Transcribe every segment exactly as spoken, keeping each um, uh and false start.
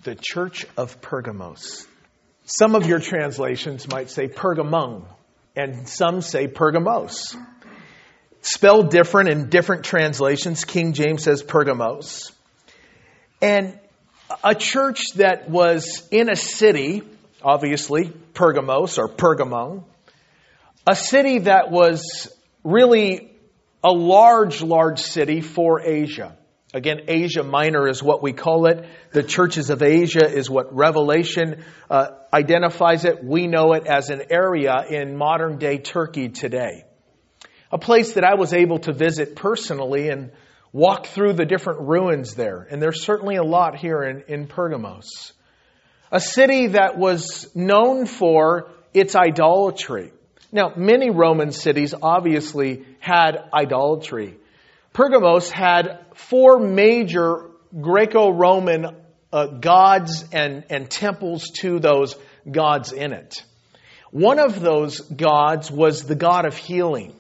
the church of Pergamos. Some of your translations might say Pergamum, and some say Pergamos. Spelled different in different translations. King James says Pergamos. And a church that was in a city, obviously, Pergamos or Pergamum, a city that was really a large, large city for Asia. Again, Asia Minor is what we call it. The churches of Asia is what Revelation uh, identifies it. We know it as an area in modern-day Turkey today. A place that I was able to visit personally and walk through the different ruins there. And there's certainly a lot here in, in Pergamos. A city that was known for its idolatry. Now, many Roman cities obviously had idolatry. Pergamos had four major Greco-Roman uh, gods and, and temples to those gods in it. One of those gods was the god of healing.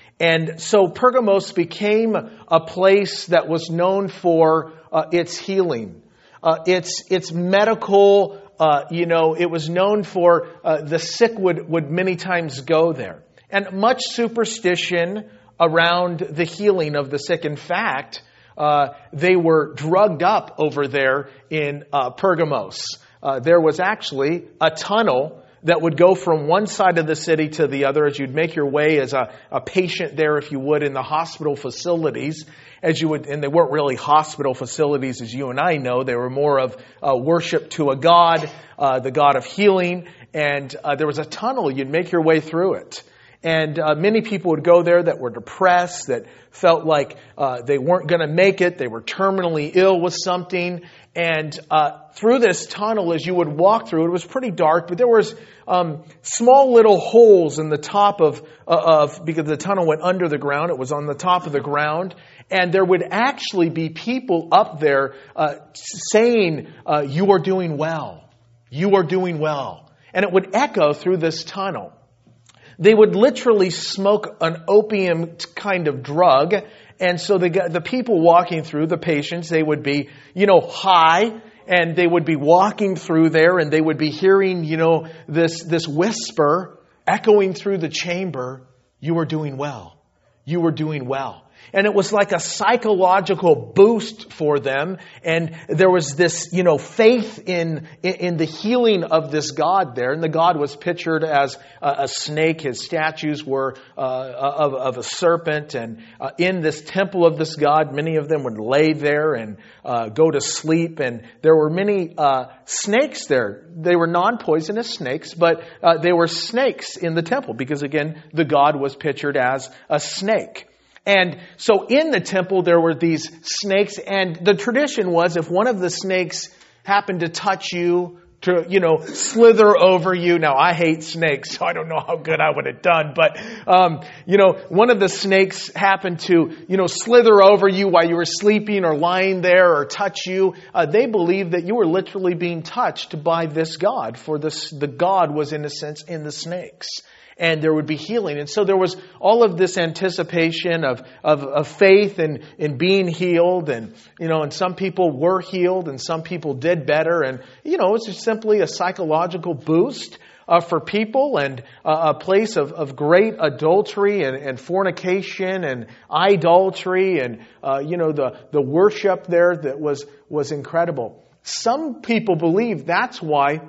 And so Pergamos became a place that was known for uh, its healing, uh, its its medical, uh, you know, it was known for uh, the sick would, would many times go there. And much superstition around the healing of the sick. In fact, uh, they were drugged up over there in uh, Pergamos. Uh, there was actually a tunnel that would go from one side of the city to the other as you'd make your way as a, a patient there, if you would, in the hospital facilities. As you would, and they weren't really hospital facilities as you and I know. They were more of uh, worship to a god, uh, the god of healing. And uh, there was a tunnel. You'd make your way through it. And uh, many people would go there that were depressed, that felt like uh, they weren't going to make it. They were terminally ill with something. And uh, through this tunnel, as you would walk through, it was pretty dark, but there was um, small little holes in the top of, uh, of, because the tunnel went under the ground. It was on the top of the ground. And there would actually be people up there uh, saying, uh, "You are doing well. You are doing well." And it would echo through this tunnel. They would literally smoke an opium kind of drug. And so the the people walking through, the patients, they would be, you know, high. And they would be walking through there and they would be hearing, you know, this, this whisper echoing through the chamber. "You are doing well. You are doing well." And it was like a psychological boost for them. And there was this, you know, faith in, in the healing of this God there. And the God was pictured as a, a snake. His statues were uh, of, of a serpent. And uh, in this temple of this God, many of them would lay there and uh, go to sleep. And there were many uh, snakes there. They were non-poisonous snakes, but uh, they were snakes in the temple because, again, the God was pictured as a snake. And so in the temple, there were these snakes. And the tradition was if one of the snakes happened to touch you, to, you know, slither over you. Now, I hate snakes, so I don't know how good I would have done. But, um, you know, one of the snakes happened to, you know, slither over you while you were sleeping or lying there or touch you. Uh, they believed that you were literally being touched by this God. For this, the God was, in a sense, in the snakes. And there would be healing. And so there was all of this anticipation of, of, of faith and in, in being healed. And, you know, and some people were healed and some people did better. And, you know, it's just simply a psychological boost uh, for people and uh, a place of, of great adultery and, and fornication and idolatry and, uh, you know, the, the worship there that was, was incredible. Some people believe that's why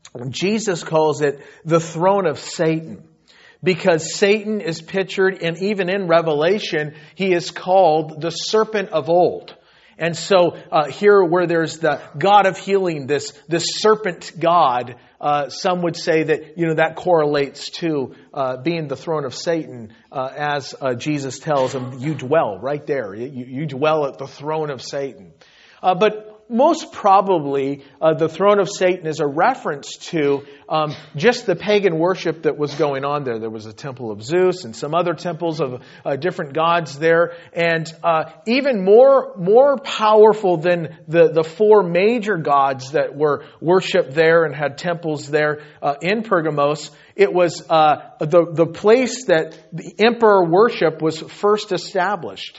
Jesus calls it the throne of Satan. Because Satan is pictured, and even in Revelation, he is called the serpent of old. And so uh, here where there's the God of healing, this this serpent God, uh, some would say that, you know, that correlates to uh, being the throne of Satan, uh, as uh, Jesus tells him, you dwell right there. You, you dwell at the throne of Satan. Uh, but most probably, uh, the throne of Satan is a reference to um, just the pagan worship that was going on there. There was a temple of Zeus and some other temples of uh, different gods there. And uh, even more more powerful than the, the four major gods that were worshipped there and had temples there uh, in Pergamos, it was uh, the, the place that the emperor worship was first established.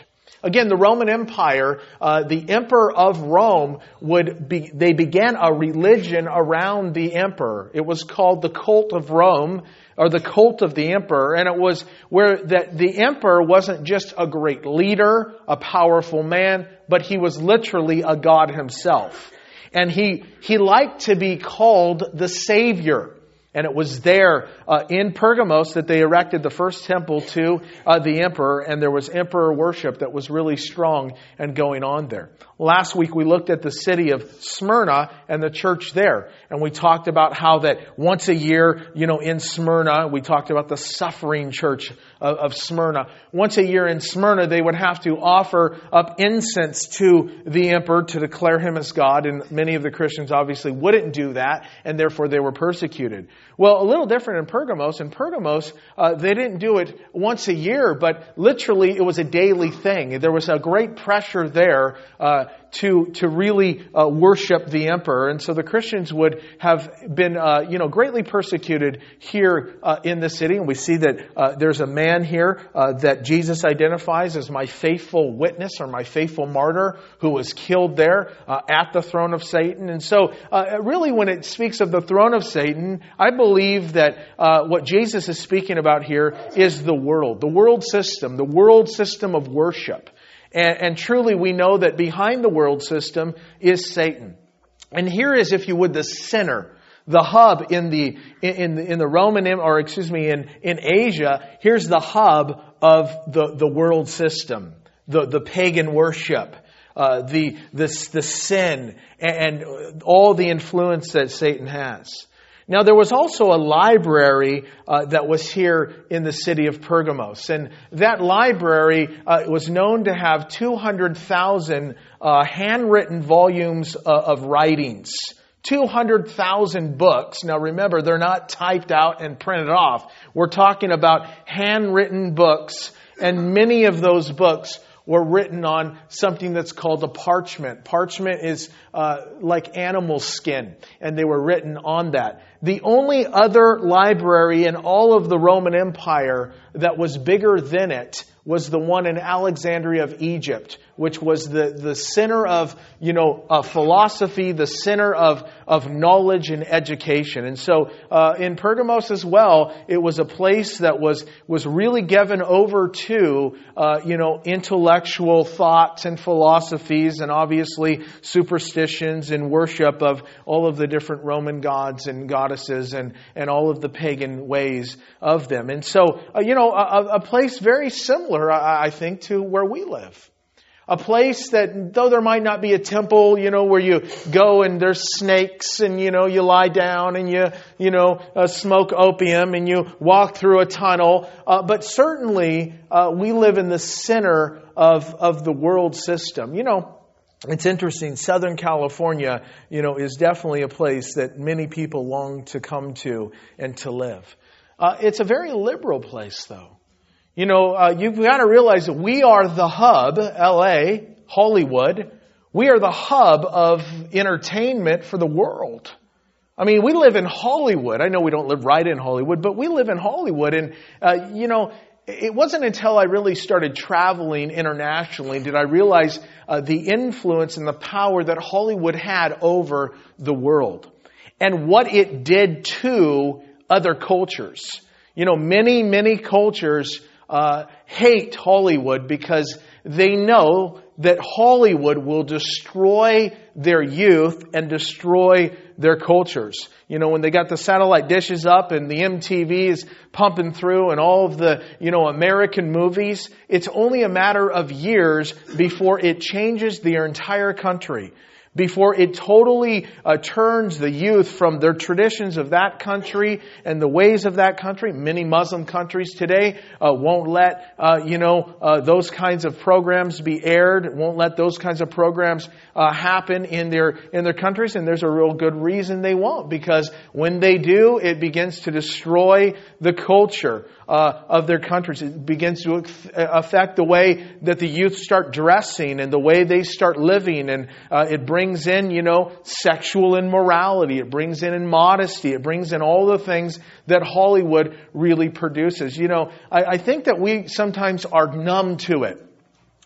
Again, the Roman Empire, uh, the emperor of Rome would be, they began a religion around the emperor. It was called the cult of Rome, or the cult of the emperor, and it was where that the emperor wasn't just a great leader, a powerful man, but he was literally a god himself. And he, he liked to be called the Savior. And it was there uh, in Pergamos that they erected the first temple to uh, the emperor, and there was emperor worship that was really strong and going on there. Last week we looked at the city of Smyrna and the church there, and we talked about how that once a year, you know, in Smyrna, we talked about the suffering church of, of Smyrna. Once a year in Smyrna, they would have to offer up incense to the emperor to declare him as God, and many of the Christians obviously wouldn't do that, and therefore they were persecuted. Well, a little different in Pergamos. In Pergamos, uh, they didn't do it once a year, but literally it was a daily thing. There was a great pressure there uh, to to really uh, worship the emperor, and so the Christians would have been, uh, you know, greatly persecuted here uh, in the city. And we see that uh, there's a man here uh, that Jesus identifies as my faithful witness or my faithful martyr who was killed there uh, at the throne of Satan. And so, uh, really, when it speaks of the throne of Satan, I believe that uh, what Jesus is speaking about here is the world, the world system, the world system of worship. And, and truly we know that behind the world system is Satan. And here is, if you would, the center, the hub in the in the, in the Roman, or excuse me, in, in Asia. Here's the hub of the, the world system, the, the pagan worship, uh, the, the, the sin, and all the influence that Satan has. Now, there was also a library uh, that was here in the city of Pergamos. And that library uh, was known to have two hundred thousand uh, handwritten volumes uh, of writings. two hundred thousand books. Now, remember, they're not typed out and printed off. We're talking about handwritten books. And many of those books were written on something that's called a parchment. Parchment is uh, like animal skin, and they were written on that. The only other library in all of the Roman Empire that was bigger than it was the one in Alexandria of Egypt, which was the, the center of, you know, uh, philosophy, the center of, of knowledge and education. And so uh, in Pergamos as well, it was a place that was, was really given over to, uh, you know, intellectual thoughts and philosophies, and obviously superstitions and worship of all of the different Roman gods and goddesses and, and all of the pagan ways of them. And so, uh, you know, a, a place very similar, I think, to where we live. A place that, though there might not be a temple, you know, where you go and there's snakes and, you know, you lie down and you, you know, uh, smoke opium and you walk through a tunnel. Uh, but certainly, uh, we live in the center of, of the world system. You know, it's interesting. Southern California, you know, is definitely a place that many people long to come to and to live. Uh, it's a very liberal place, though. You know, uh, you've got to realize that we are the hub, L A, Hollywood. We are the hub of entertainment for the world. I mean, we live in Hollywood. I know we don't live right in Hollywood, but we live in Hollywood. And, uh, you know, it wasn't until I really started traveling internationally did I realize uh, the influence and the power that Hollywood had over the world and what it did to other cultures. You know, many, many cultures Uh, hate Hollywood because they know that Hollywood will destroy their youth and destroy their cultures. You know, when they got the satellite dishes up and the M T V is pumping through and all of the, you know, American movies, it's only a matter of years before it changes their entire country. Before it totally uh, turns the youth from their traditions of that country and the ways of that country. Many Muslim countries today uh, won't let, uh, you know, uh, those kinds of programs be aired, won't let those kinds of programs uh, happen in their in their countries. And there's a real good reason they won't, because when they do, it begins to destroy the culture uh, of their countries. It begins to affect the way that the youth start dressing and the way they start living, and uh, it brings brings in, you know, sexual immorality. It brings in immodesty. It brings in all the things that Hollywood really produces. You know, I, I think that we sometimes are numb to it.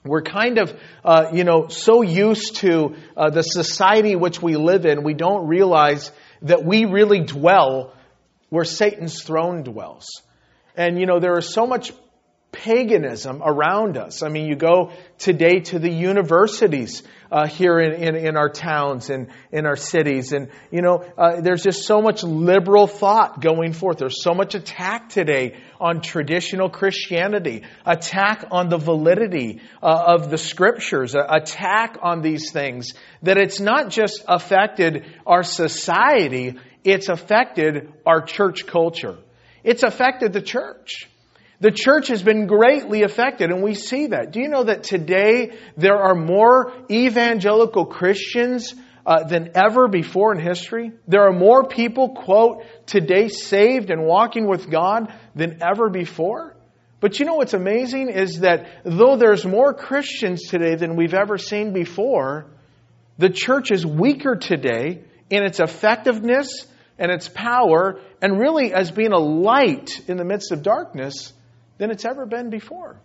We're kind of, uh, you know, so used to uh, the society which we live in, we don't realize that we really dwell where Satan's throne dwells. And, you know, there is so much paganism around us. I mean, you go today to the universities uh, here in, in, in our towns and in our cities. And, you know, uh, there's just so much liberal thought going forth. There's so much attack today on traditional Christianity, attack on the validity uh, of the Scriptures, uh, attack on these things, that it's not just affected our society, it's affected our church culture. It's affected the church. The church has been greatly affected, and we see that. Do you know that today there are more evangelical Christians uh, than ever before in history? There are more people, quote, today saved and walking with God than ever before. But you know what's amazing is that though there's more Christians today than we've ever seen before, the church is weaker today in its effectiveness and its power, and really as being a light in the midst of darkness than it's ever been before.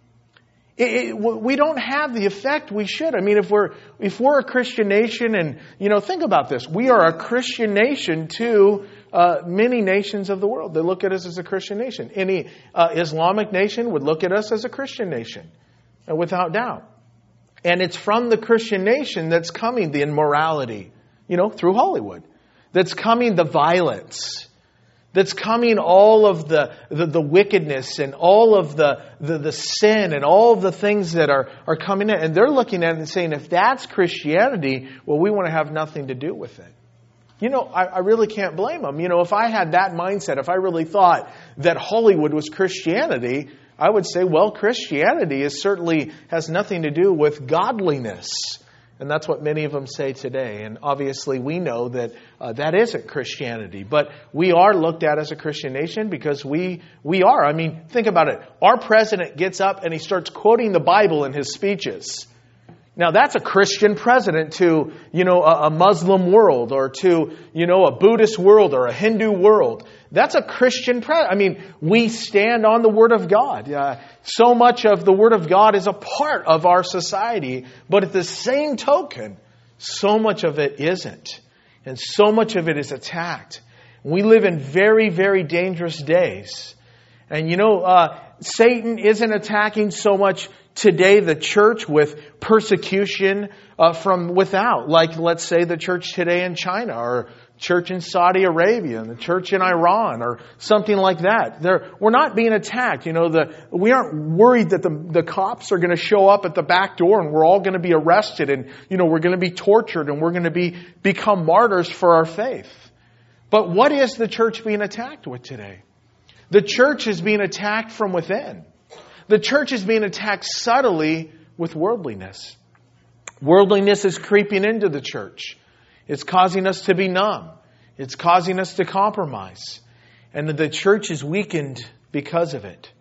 It, it, we don't have the effect we should. I mean, if we're if we're a Christian nation, and you know, think about this: we are a Christian nation to uh, many nations of the world. They look at us as a Christian nation. Any uh, Islamic nation would look at us as a Christian nation, uh, without doubt. And it's from the Christian nation that's coming the immorality, you know, through Hollywood. That's coming the violence. That's coming all of the, the, the wickedness and all of the, the, the sin and all of the things that are, are coming in. And they're looking at it and saying, if that's Christianity, well, we want to have nothing to do with it. You know, I, I really can't blame them. You know, if I had that mindset, if I really thought that Hollywood was Christianity, I would say, well, Christianity is certainly has nothing to do with godliness. And that's what many of them say today. And obviously we know that uh, that isn't Christianity. But we are looked at as a Christian nation because we we are. I mean, think about it. Our president gets up and he starts quoting the Bible in his speeches. Now that's a Christian president to, you know, a, a Muslim world, or to, you know, a Buddhist world or a Hindu world. That's a Christian president. I mean, we stand on the Word of God. Uh, so much of the Word of God is a part of our society, but at the same token, so much of it isn't. And so much of it is attacked. We live in very, very dangerous days. And you know, uh, Satan isn't attacking so much today the church with persecution uh, from without, like let's say the church today in China, or church in Saudi Arabia, and the church in Iran, or something like that. They're, we're not being attacked. You know, the we aren't worried that the the cops are going to show up at the back door and we're all going to be arrested, and you know we're going to be tortured and we're going to be become martyrs for our faith. But what is the church being attacked with today? The church is being attacked from within. The church is being attacked subtly with worldliness. Worldliness is creeping into the church. It's causing us to be numb. It's causing us to compromise. And the church is weakened because of it.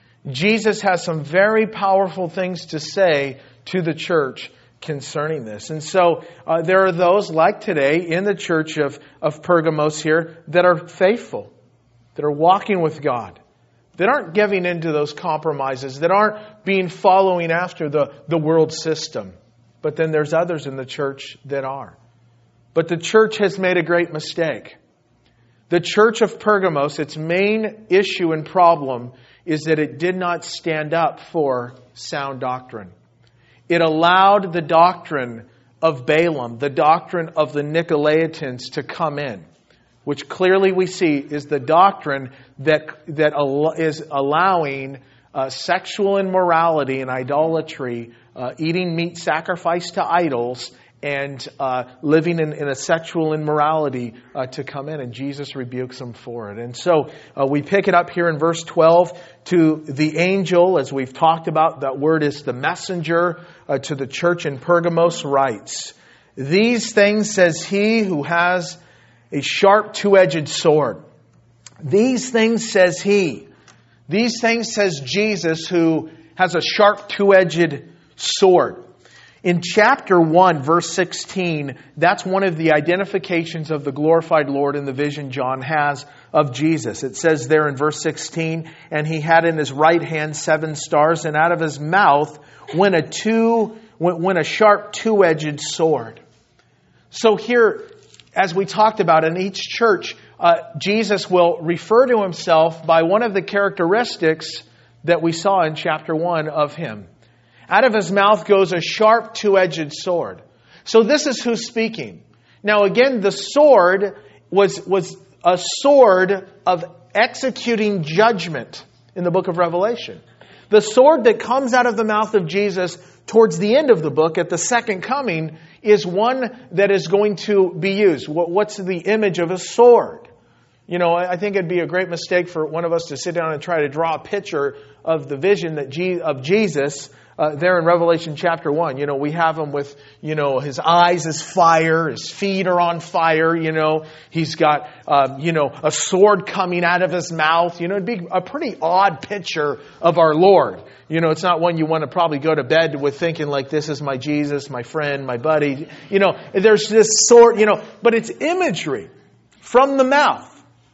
Jesus has some very powerful things to say to the church concerning this. And so uh, there are those like today in the church of, of Pergamos here that are faithful, that are walking with God, that aren't giving into those compromises, that aren't being following after the, the world system. But then there's others in the church that are. But the church has made a great mistake. The church of Pergamos, its main issue and problem is that it did not stand up for sound doctrine. It allowed the doctrine of Balaam, the doctrine of the Nicolaitans, to come in, which clearly we see is the doctrine that that al- is allowing uh, sexual immorality and idolatry, uh, eating meat sacrificed to idols, and uh, living in, in a sexual immorality uh, to come in. And Jesus rebukes them for it. And so uh, we pick it up here in verse twelve. To the angel, as we've talked about, that word is the messenger uh, to the church in Pergamos, writes, "These things says he who has a sharp two-edged sword." These things says he. These things says Jesus, who has a sharp two-edged sword. In chapter one, verse sixteen, that's one of the identifications of the glorified Lord in the vision John has of Jesus. It says there in verse sixteen, "And he had in his right hand seven stars, and out of his mouth when a two, when, when a sharp two-edged sword. So here, as we talked about in each church, uh, Jesus will refer to himself by one of the characteristics that we saw in chapter one of him. Out of his mouth goes a sharp two-edged sword. So this is who's speaking. Now again, the sword was, was a sword of executing judgment in the book of Revelation. The sword that comes out of the mouth of Jesus towards the end of the book at the second coming is one that is going to be used. What's the image of a sword? You know, I think it'd be a great mistake for one of us to sit down and try to draw a picture of the vision that Je- of Jesus uh, there in Revelation chapter one. You know, we have him with, you know, his eyes as fire, his feet are on fire, you know. He's got, uh, you know, a sword coming out of his mouth. You know, it'd be a pretty odd picture of our Lord. You know, it's not one you want to probably go to bed with thinking like, this is my Jesus, my friend, my buddy. You know, there's this sword, you know, but it's imagery. From the mouth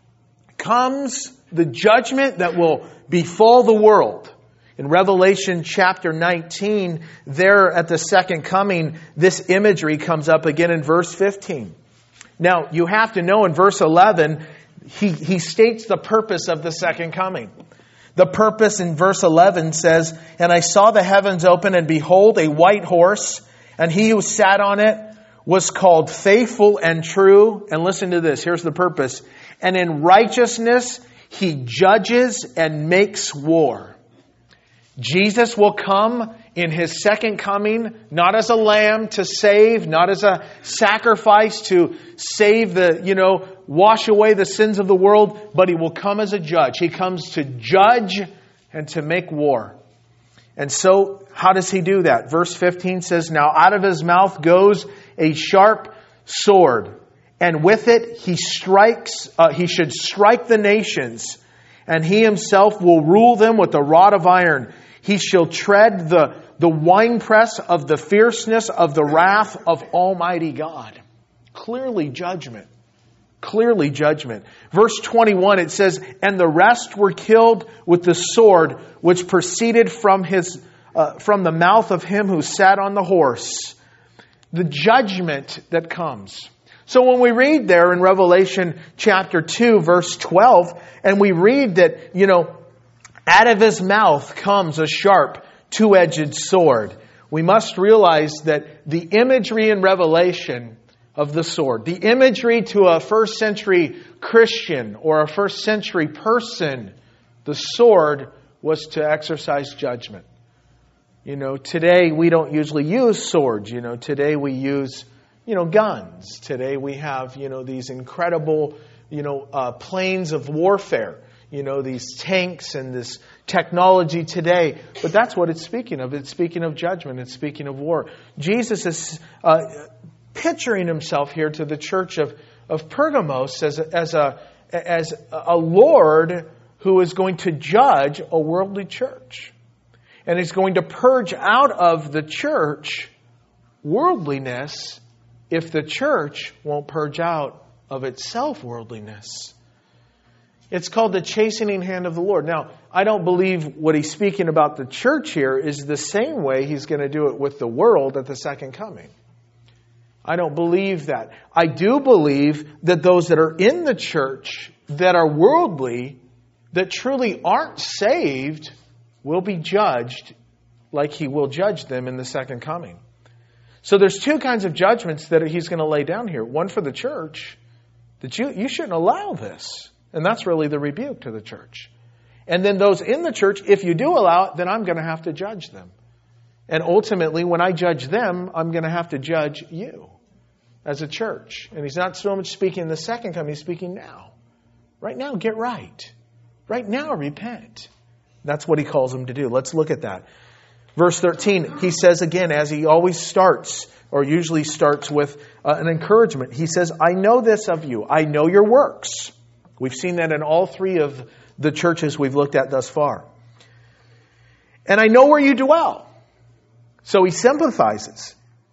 comes the judgment that will befall the world. In Revelation chapter nineteen, there at the second coming, this imagery comes up again in verse fifteen. Now, you have to know in verse eleven, he, he states the purpose of the second coming. The purpose in verse eleven says, "And I saw the heavens open, and behold, a white horse, and he who sat on it was called Faithful and True." And listen to this, here's the purpose. "And in righteousness he judges and makes war." Jesus will come in his second coming, not as a lamb to save, not as a sacrifice to save the, you know, wash away the sins of the world, but he will come as a judge. He comes to judge and to make war. And so, how does he do that? Verse fifteen says, "Now out of his mouth goes a sharp sword, and with it he strikes, uh, he should strike the nations, and he himself will rule them with a rod of iron. He shall tread the, the winepress of the fierceness of the wrath of Almighty God." Clearly judgment. Clearly judgment. Verse twenty-one, it says, "And the rest were killed with the sword which proceeded from his uh, from the mouth of him who sat on the horse." The judgment that comes. So when we read there in Revelation chapter two, verse twelve, and we read that, you know, out of his mouth comes a sharp, two-edged sword, we must realize that the imagery in Revelation of the sword, the imagery to a first century Christian or a first century person, the sword was to exercise judgment. You know, today we don't usually use swords. You know, today we use, you know, guns. Today we have, you know, these incredible, you know, uh, planes of warfare. You know, these tanks and this technology today. But that's what it's speaking of. It's speaking of judgment. It's speaking of war. Jesus is uh, picturing himself here to the church of, of Pergamos as a, as a as a Lord who is going to judge a worldly church. And he's going to purge out of the church worldliness if the church won't purge out of itself worldliness. It's called the chastening hand of the Lord. Now, I don't believe what he's speaking about the church here is the same way he's going to do it with the world at the second coming. I don't believe that. I do believe that those that are in the church that are worldly, that truly aren't saved, will be judged like he will judge them in the second coming. So there's two kinds of judgments that he's going to lay down here. One for the church, that you, you shouldn't allow this. And that's really the rebuke to the church. And then those in the church, if you do allow it, then I'm going to have to judge them. And ultimately, when I judge them, I'm going to have to judge you as a church. And he's not so much speaking in the second coming, he's speaking now. Right now, get right. Right now, repent. That's what he calls them to do. Let's look at that. Verse thirteen, he says again, as he always starts, or usually starts with uh, an encouragement. He says, "I know this of you. I know your works." We've seen that in all three of the churches we've looked at thus far. "And I know where you dwell." So he sympathizes.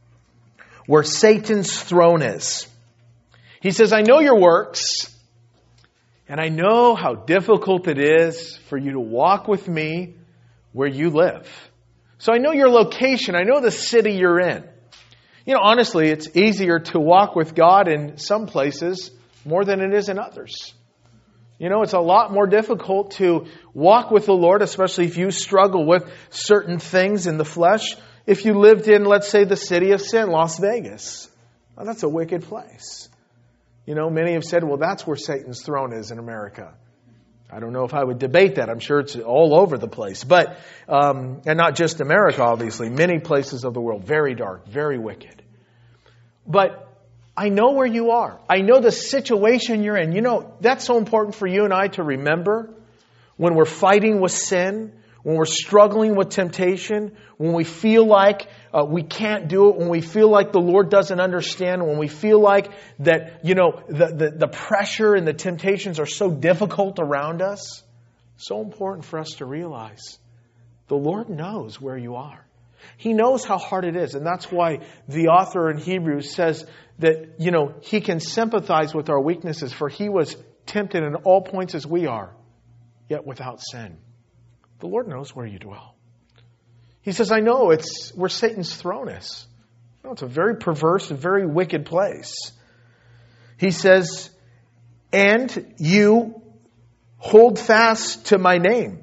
Where Satan's throne is. He says, "I know your works, and I know how difficult it is for you to walk with me where you live." So I know your location. I know the city you're in. You know, honestly, it's easier to walk with God in some places more than it is in others. You know, it's a lot more difficult to walk with the Lord, especially if you struggle with certain things in the flesh. If you lived in, let's say, the city of sin, Las Vegas. Well, that's a wicked place. You know, many have said, well, that's where Satan's throne is in America. I don't know if I would debate that. I'm sure it's all over the place. But, um, and not just America, obviously. Many places of the world, very dark, very wicked. But I know where you are. I know the situation you're in. You know, that's so important for you and I to remember when we're fighting with sin, when we're struggling with temptation, when we feel like uh, we can't do it, when we feel like the Lord doesn't understand, when we feel like that, you know, the, the, the pressure and the temptations are so difficult around us. So important for us to realize the Lord knows where you are. He knows how hard it is. And that's why the author in Hebrews says that, you know, He can sympathize with our weaknesses, for He was tempted in all points as we are, yet without sin. The Lord knows where you dwell. He says, I know it's where Satan's throne is. No, it's a very perverse and very wicked place. He says, and you hold fast to my name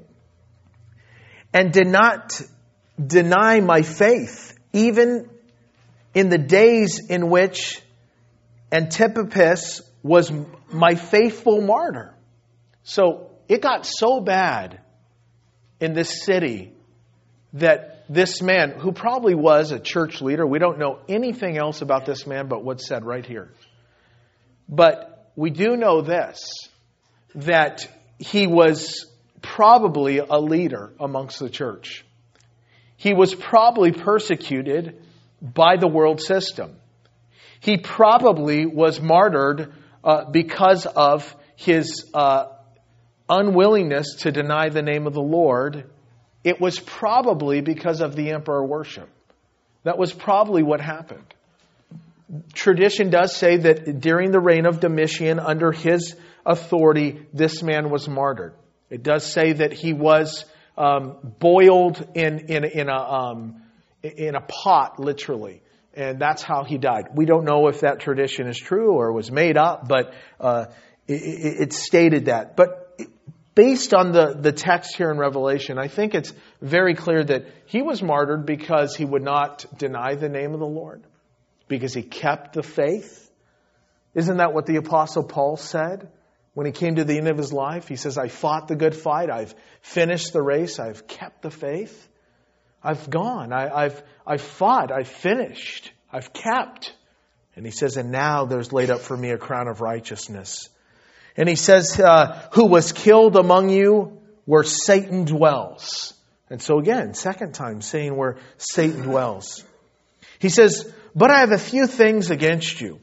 and did not deny my faith, even in the days in which Antipas was my faithful martyr. So it got so bad in this city that this man, who probably was a church leader, we don't know anything else about this man but what's said right here. But we do know this, that he was probably a leader amongst the church. He was probably persecuted by the world system. He probably was martyred uh, because of his uh, unwillingness to deny the name of the Lord. It was probably because of the emperor worship. That was probably what happened. Tradition does say that during the reign of Domitian, under his authority, this man was martyred. It does say that he was um, boiled in in in a um, in a pot, literally, and that's how he died. We don't know if that tradition is true or was made up, but uh, it, it, it stated that. But based on the, the text here in Revelation, I think it's very clear that he was martyred because he would not deny the name of the Lord, because he kept the faith. Isn't that what the Apostle Paul said when he came to the end of his life? He says, I fought the good fight. I've finished the race. I've kept the faith. I've gone. I, I've, I've fought. I've finished. I've kept. And he says, and now there's laid up for me a crown of righteousness. And he says, uh, who was killed among you where Satan dwells. And so again, second time saying where Satan dwells. He says, but I have a few things against you.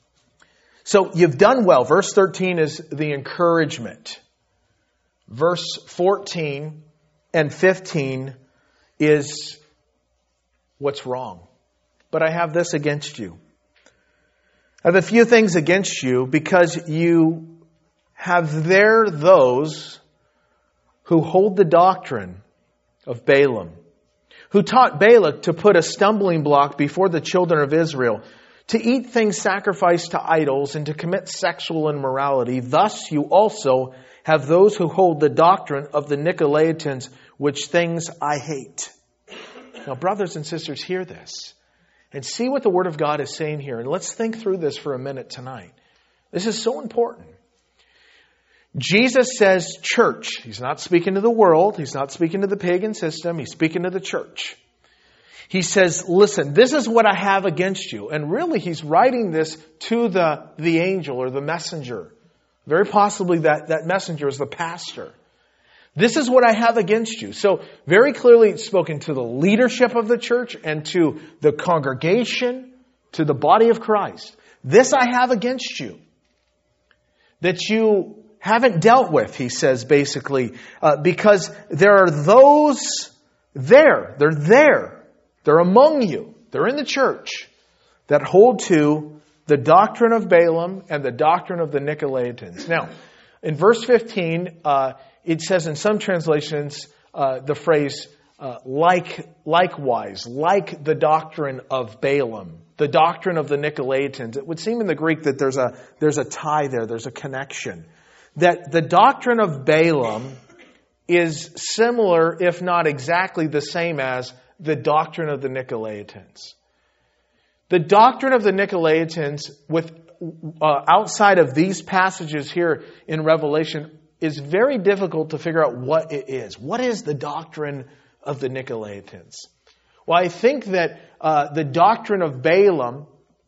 So you've done well. Verse thirteen is the encouragement. Verse fourteen and fifteen is what's wrong. But I have this against you. I have a few things against you because you have there those who hold the doctrine of Balaam, who taught Balak to put a stumbling block before the children of Israel, to eat things sacrificed to idols, and to commit sexual immorality. Thus you also have those who hold the doctrine of the Nicolaitans, which things I hate. Now, brothers and sisters, hear this and see what the Word of God is saying here. And let's think through this for a minute tonight. This is so important. Jesus says church. He's not speaking to the world. He's not speaking to the pagan system. He's speaking to the church. He says, listen, this is what I have against you. And really, he's writing this to the, the angel or the messenger. Very possibly that, that messenger is the pastor. This is what I have against you. So very clearly it's spoken to the leadership of the church and to the congregation, to the body of Christ. This I have against you, that you haven't dealt with, he says basically, uh, because there are those there, they're there, they're among you, they're in the church, that hold to the doctrine of Balaam and the doctrine of the Nicolaitans. Now, in verse fifteen, uh, it says in some translations uh, the phrase, uh, like, likewise, like the doctrine of Balaam, the doctrine of the Nicolaitans. It would seem in the Greek that there's a, there's a tie there, there's a connection. That the doctrine of Balaam is similar, if not exactly the same as the doctrine of the Nicolaitans. The doctrine of the Nicolaitans, with uh, outside of these passages here in Revelation, is very difficult to figure out what it is. What is the doctrine of the Nicolaitans? Well, I think that uh, the doctrine of Balaam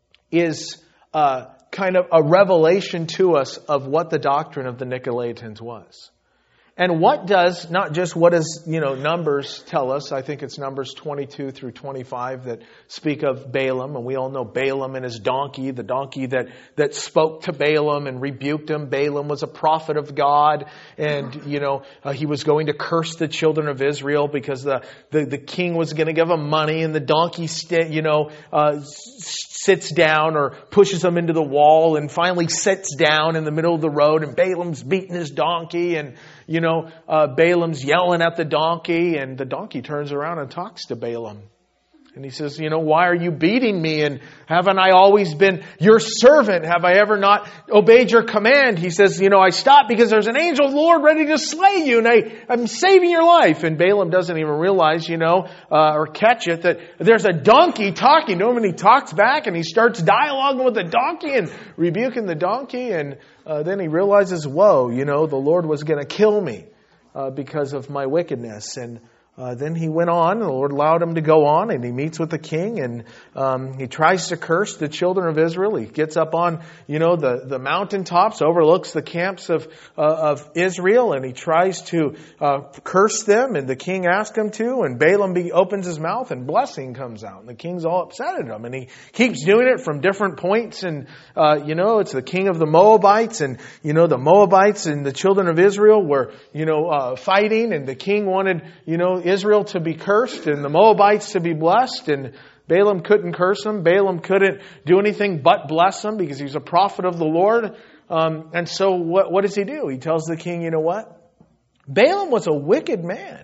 is uh, kind of a revelation to us of what the doctrine of the Nicolaitans was. And what does, not just what does, you know, Numbers tell us, I think it's Numbers twenty-two through twenty-five that speak of Balaam, and we all know Balaam and his donkey, the donkey that, that spoke to Balaam and rebuked him. Balaam was a prophet of God, and, you know, uh, he was going to curse the children of Israel because the, the, the king was going to give him money, and the donkey, st- you know, uh, sits down or pushes him into the wall and finally sits down in the middle of the road, and Balaam's beating his donkey, and You know, uh, Balaam's yelling at the donkey, and the donkey turns around and talks to Balaam. And he says, you know, why are you beating me? And haven't I always been your servant? Have I ever not obeyed your command? He says, you know, I stopped because there's an angel of the Lord ready to slay you, and I, I'm saving your life. And Balaam doesn't even realize, you know, uh, or catch it, that there's a donkey talking to him, and he talks back, and he starts dialoguing with the donkey and rebuking the donkey. And uh, then he realizes, whoa, you know, the Lord was going to kill me uh, because of my wickedness. And Uh, then he went on, and the Lord allowed him to go on, and he meets with the king, and um, he tries to curse the children of Israel. He gets up on, you know, the, the mountaintops, overlooks the camps of uh, of Israel, and he tries to uh, curse them, and the king asks him to, and Balaam be, opens his mouth, and blessing comes out, and the king's all upset at him, and he keeps doing it from different points, and, uh, you know, it's the king of the Moabites, and, you know, the Moabites and the children of Israel were, you know, uh, fighting, and the king wanted, you know, Israel to be cursed and the Moabites to be blessed, and Balaam couldn't curse them. Balaam couldn't do anything but bless them because he's a prophet of the Lord. Um, and so what, what does he do? He tells the king, you know what? Balaam was a wicked man.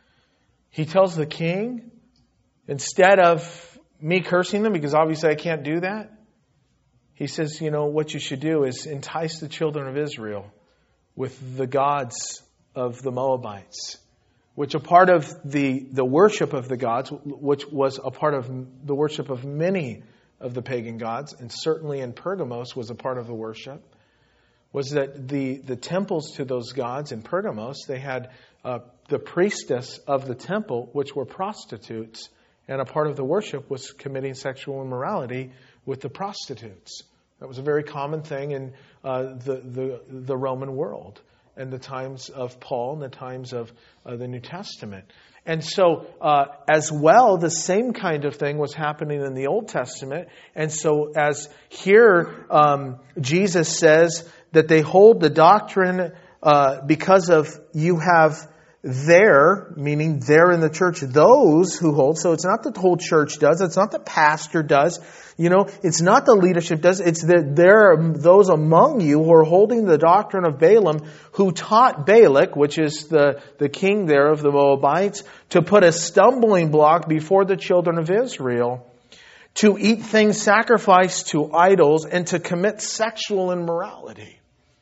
He tells the king, instead of me cursing them, because obviously I can't do that, he says, you know, what you should do is entice the children of Israel with the gods of the Moabites, which a part of the, the worship of the gods, which was a part of the worship of many of the pagan gods, and certainly in Pergamos was a part of the worship, was that the, the temples to those gods in Pergamos, they had uh, the priestess of the temple, which were prostitutes, and a part of the worship was committing sexual immorality with the prostitutes. That was a very common thing in uh, the, the the Roman world, and the times of Paul and the times of uh, the New Testament. And so, uh, as well, the same kind of thing was happening in the Old Testament. And so, as here, um, Jesus says that they hold the doctrine uh, because of you have there, meaning there in the church, those who hold. So it's not the whole church does. It's not the pastor does. You know, it's not the leadership does. It's that there are those among you who are holding the doctrine of Balaam, who taught Balak, which is the, the king there of the Moabites, to put a stumbling block before the children of Israel, to eat things sacrificed to idols, and to commit sexual immorality.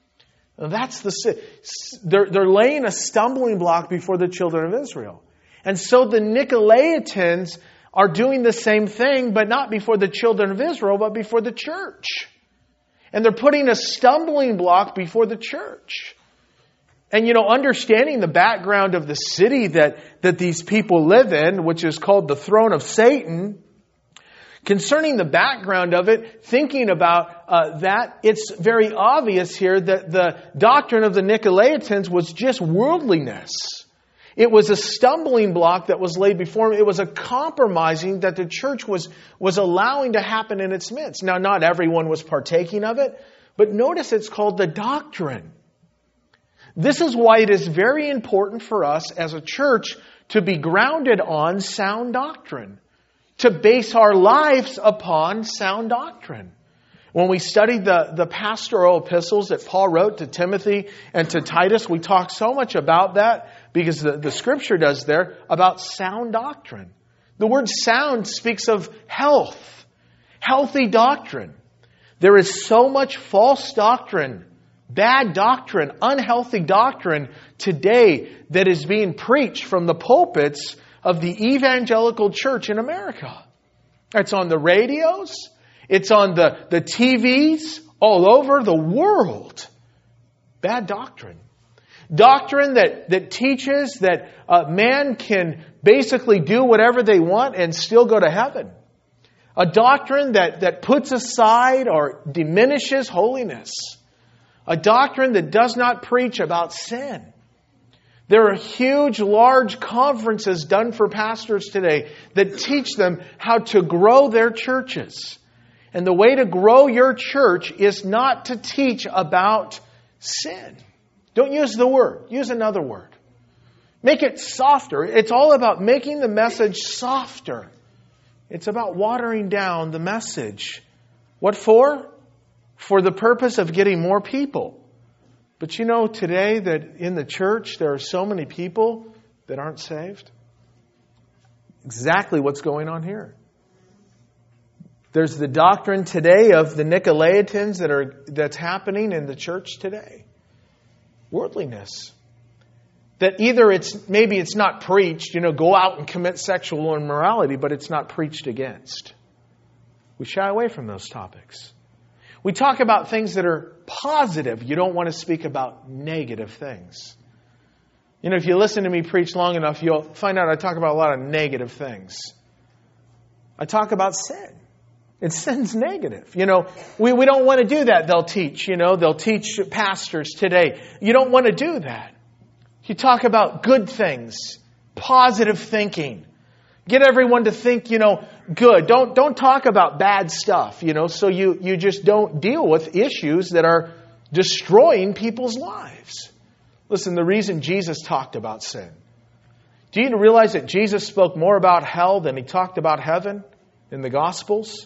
Now that's the they're they're laying a stumbling block before the children of Israel. And so the Nicolaitans are doing the same thing, but not before the children of Israel, but before the church. And they're putting a stumbling block before the church. And, you know, understanding the background of the city that, that these people live in, which is called the throne of Satan, concerning the background of it, thinking about uh, that, it's very obvious here that the doctrine of the Nicolaitans was just worldliness. It was a stumbling block that was laid before them. It was a compromising that the church was, was allowing to happen in its midst. Now, not everyone was partaking of it, but notice it's called the doctrine. This is why it is very important for us as a church to be grounded on sound doctrine, to base our lives upon sound doctrine. When we studied the, the pastoral epistles that Paul wrote to Timothy and to Titus, we talk so much about that because the, the Scripture does there about sound doctrine. The word sound speaks of health, healthy doctrine. There is so much false doctrine, bad doctrine, unhealthy doctrine today that is being preached from the pulpits of the evangelical church in America. It's on the radios. It's on the, the T Vs all over the world. Bad doctrine. Doctrine that, that teaches that uh, man can basically do whatever they want and still go to heaven. A doctrine that, that puts aside or diminishes holiness. A doctrine that does not preach about sin. There are huge, large conferences done for pastors today that teach them how to grow their churches. And the way to grow your church is not to teach about sin. Don't use the word. Use another word. Make it softer. It's all about making the message softer. It's about watering down the message. What for? For the purpose of getting more people. But you know today that in the church there are so many people that aren't saved? Exactly what's going on here. There's the doctrine today of the Nicolaitans that are that's happening in the church today. Worldliness. That either it's maybe it's not preached, you know, go out and commit sexual immorality, but it's not preached against. We shy away from those topics. We talk about things that are positive. You don't want to speak about negative things. You know, if you listen to me preach long enough, you'll find out I talk about a lot of negative things. I talk about sin. And sin's negative. You know, we, we don't want to do that, they'll teach. You know, they'll teach pastors today. You don't want to do that. You talk about good things, positive thinking. Get everyone to think, you know, good. Don't don't talk about bad stuff, you know, so you, you just don't deal with issues that are destroying people's lives. Listen, the reason Jesus talked about sin. Do you realize that Jesus spoke more about hell than He talked about heaven in the Gospels?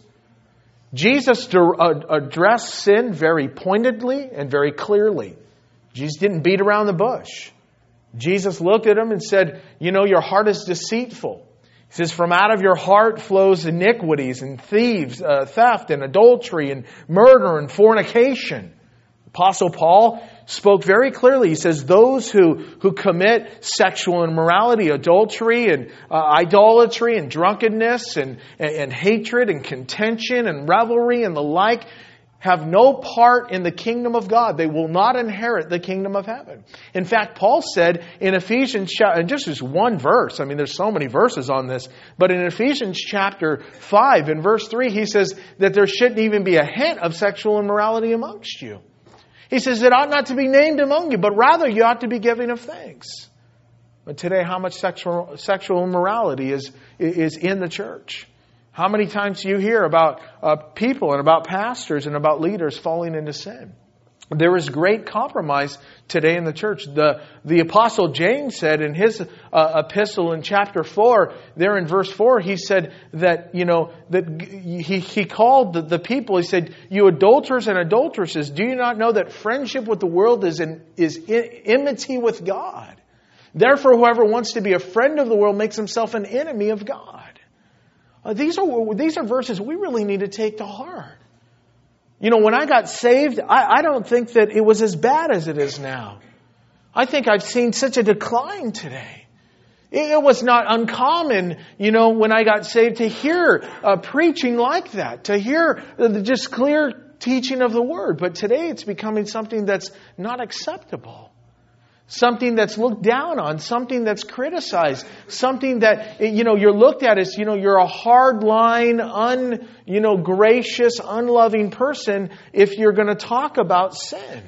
Jesus addressed sin very pointedly and very clearly. Jesus didn't beat around the bush. Jesus looked at him and said, you know, your heart is deceitful. He says, from out of your heart flows iniquities and thieves, uh, theft and adultery and murder and fornication. Apostle Paul spoke very clearly. He says, those who, who commit sexual immorality, adultery and uh, idolatry and drunkenness and, and, and hatred and contention and revelry and the like have no part in the kingdom of God. They will not inherit the kingdom of heaven. In fact, Paul said in Ephesians, and just as one verse, I mean, there's so many verses on this, but in Ephesians chapter five, in verse three, he says that there shouldn't even be a hint of sexual immorality amongst you. He says it ought not to be named among you, but rather you ought to be giving of thanks. But today, how much sexual sexual immorality is, is in the church? How many times do you hear about uh, people and about pastors and about leaders falling into sin? There is great compromise today in the church. The, the Apostle James said in his uh, epistle in chapter four, there in verse four, he said that, you know, that he, he called the, the people, he said, you adulterers and adulteresses, do you not know that friendship with the world is, in, is in, enmity with God? Therefore, whoever wants to be a friend of the world makes himself an enemy of God. Uh, these are these are verses we really need to take to heart. You know, when I got saved, I, I don't think that it was as bad as it is now. I think I've seen such a decline today. It, it was not uncommon, you know, when I got saved to hear uh, preaching like that, to hear the just clear teaching of the Word. But today it's becoming something that's not acceptable. Something that's looked down on, something that's criticized, something that, you know, you're looked at as, you know, you're a hard-line, un, you know, gracious, unloving person if you're going to talk about sin.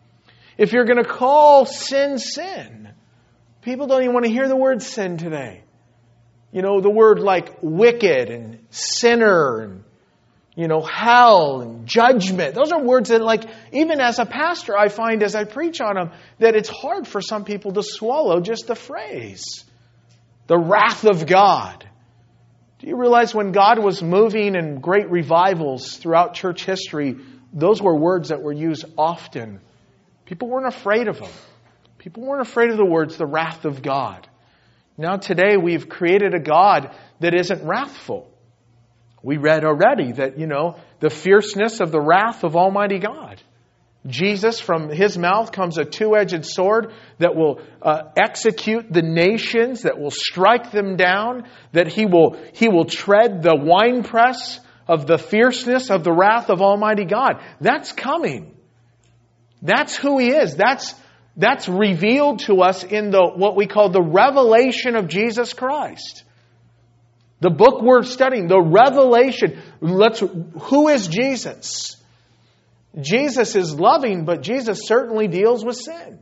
If you're going to call sin, sin. People don't even want to hear the word sin today. You know, the word like wicked and sinner and, you know, hell and judgment. Those are words that, like, even as a pastor, I find as I preach on them, that it's hard for some people to swallow just the phrase. The wrath of God. Do you realize when God was moving in great revivals throughout church history, those were words that were used often. People weren't afraid of them. People weren't afraid of the words, the wrath of God. Now today we've created a God that isn't wrathful. We read already that, you know, the fierceness of the wrath of Almighty God. Jesus, from His mouth comes a two-edged sword that will uh, execute the nations, that will strike them down, that He will, He will tread the winepress of the fierceness of the wrath of Almighty God. That's coming. That's who He is. That's, that's revealed to us in the what we call the revelation of Jesus Christ. The book we're studying, the revelation. Let's, who is Jesus? Jesus is loving, but Jesus certainly deals with sin.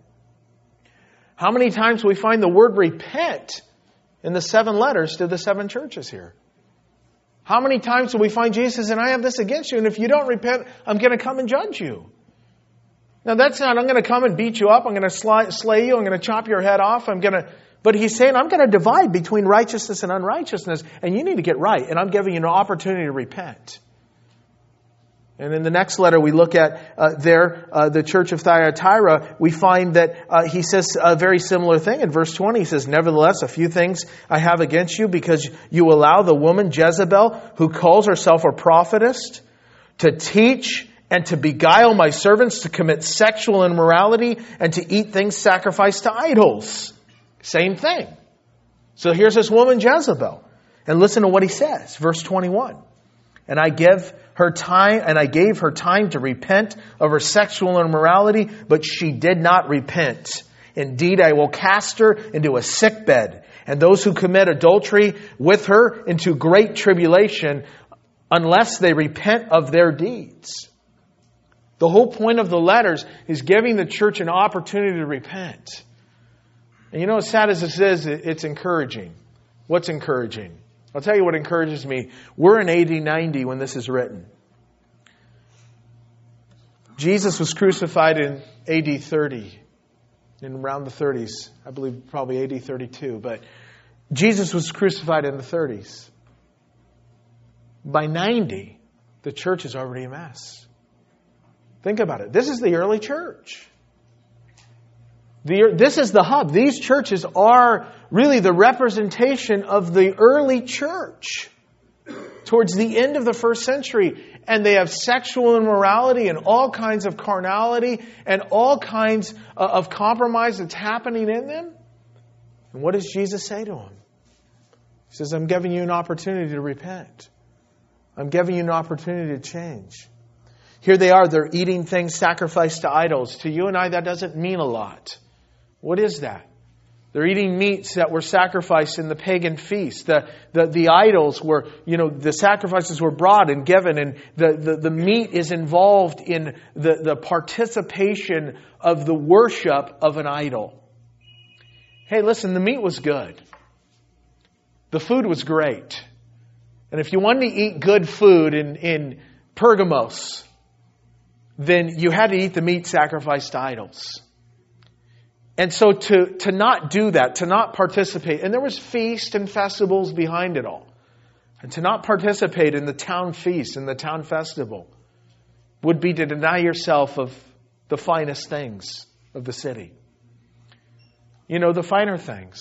How many times we find the word repent in the seven letters to the seven churches here? How many times do we find Jesus and I have this against you, and if you don't repent, I'm going to come and judge you. Now that's not, I'm going to come and beat you up, I'm going to slay you, I'm going to chop your head off, I'm going to... But He's saying, I'm going to divide between righteousness and unrighteousness, and you need to get right, and I'm giving you an opportunity to repent. And in the next letter we look at uh, there, uh, the church of Thyatira, we find that uh, he says a very similar thing. In verse twenty, he says, nevertheless, a few things I have against you, because you allow the woman Jezebel, who calls herself a prophetess, to teach and to beguile my servants to commit sexual immorality and to eat things sacrificed to idols. Same thing. So here's this woman Jezebel. And listen to what he says. Verse twenty-one. And I give her time, and I gave her time to repent of her sexual immorality, but she did not repent. Indeed, I will cast her into a sick bed, and those who commit adultery with her into great tribulation, unless they repent of their deeds. The whole point of the letters is giving the church an opportunity to repent. And you know, as sad as this is, it's encouraging. What's encouraging? I'll tell you what encourages me. We're in A D ninety when this is written. Jesus was crucified in A D thirty, in around the thirties. I believe probably A D thirty-two. But Jesus was crucified in the thirties. By ninety, the church is already a mess. Think about it. This is the early church. The, this is the hub. These churches are really the representation of the early church towards the end of the first century. And they have sexual immorality and all kinds of carnality and all kinds of compromise that's happening in them. And what does Jesus say to them? He says, I'm giving you an opportunity to repent. I'm giving you an opportunity to change. Here they are, they're eating things sacrificed to idols. To you and I, that doesn't mean a lot. What is that? They're eating meats that were sacrificed in the pagan feast. The, the, the idols were, you know, the sacrifices were brought and given, and the, the, the meat is involved in the, the participation of the worship of an idol. Hey, listen, the meat was good. The food was great. And if you wanted to eat good food in, in Pergamos, then you had to eat the meat sacrificed to idols. And so to, to not do that, to not participate, and there was feast and festivals behind it all. And to not participate in the town feast and the town festival would be to deny yourself of the finest things of the city. You know, the finer things.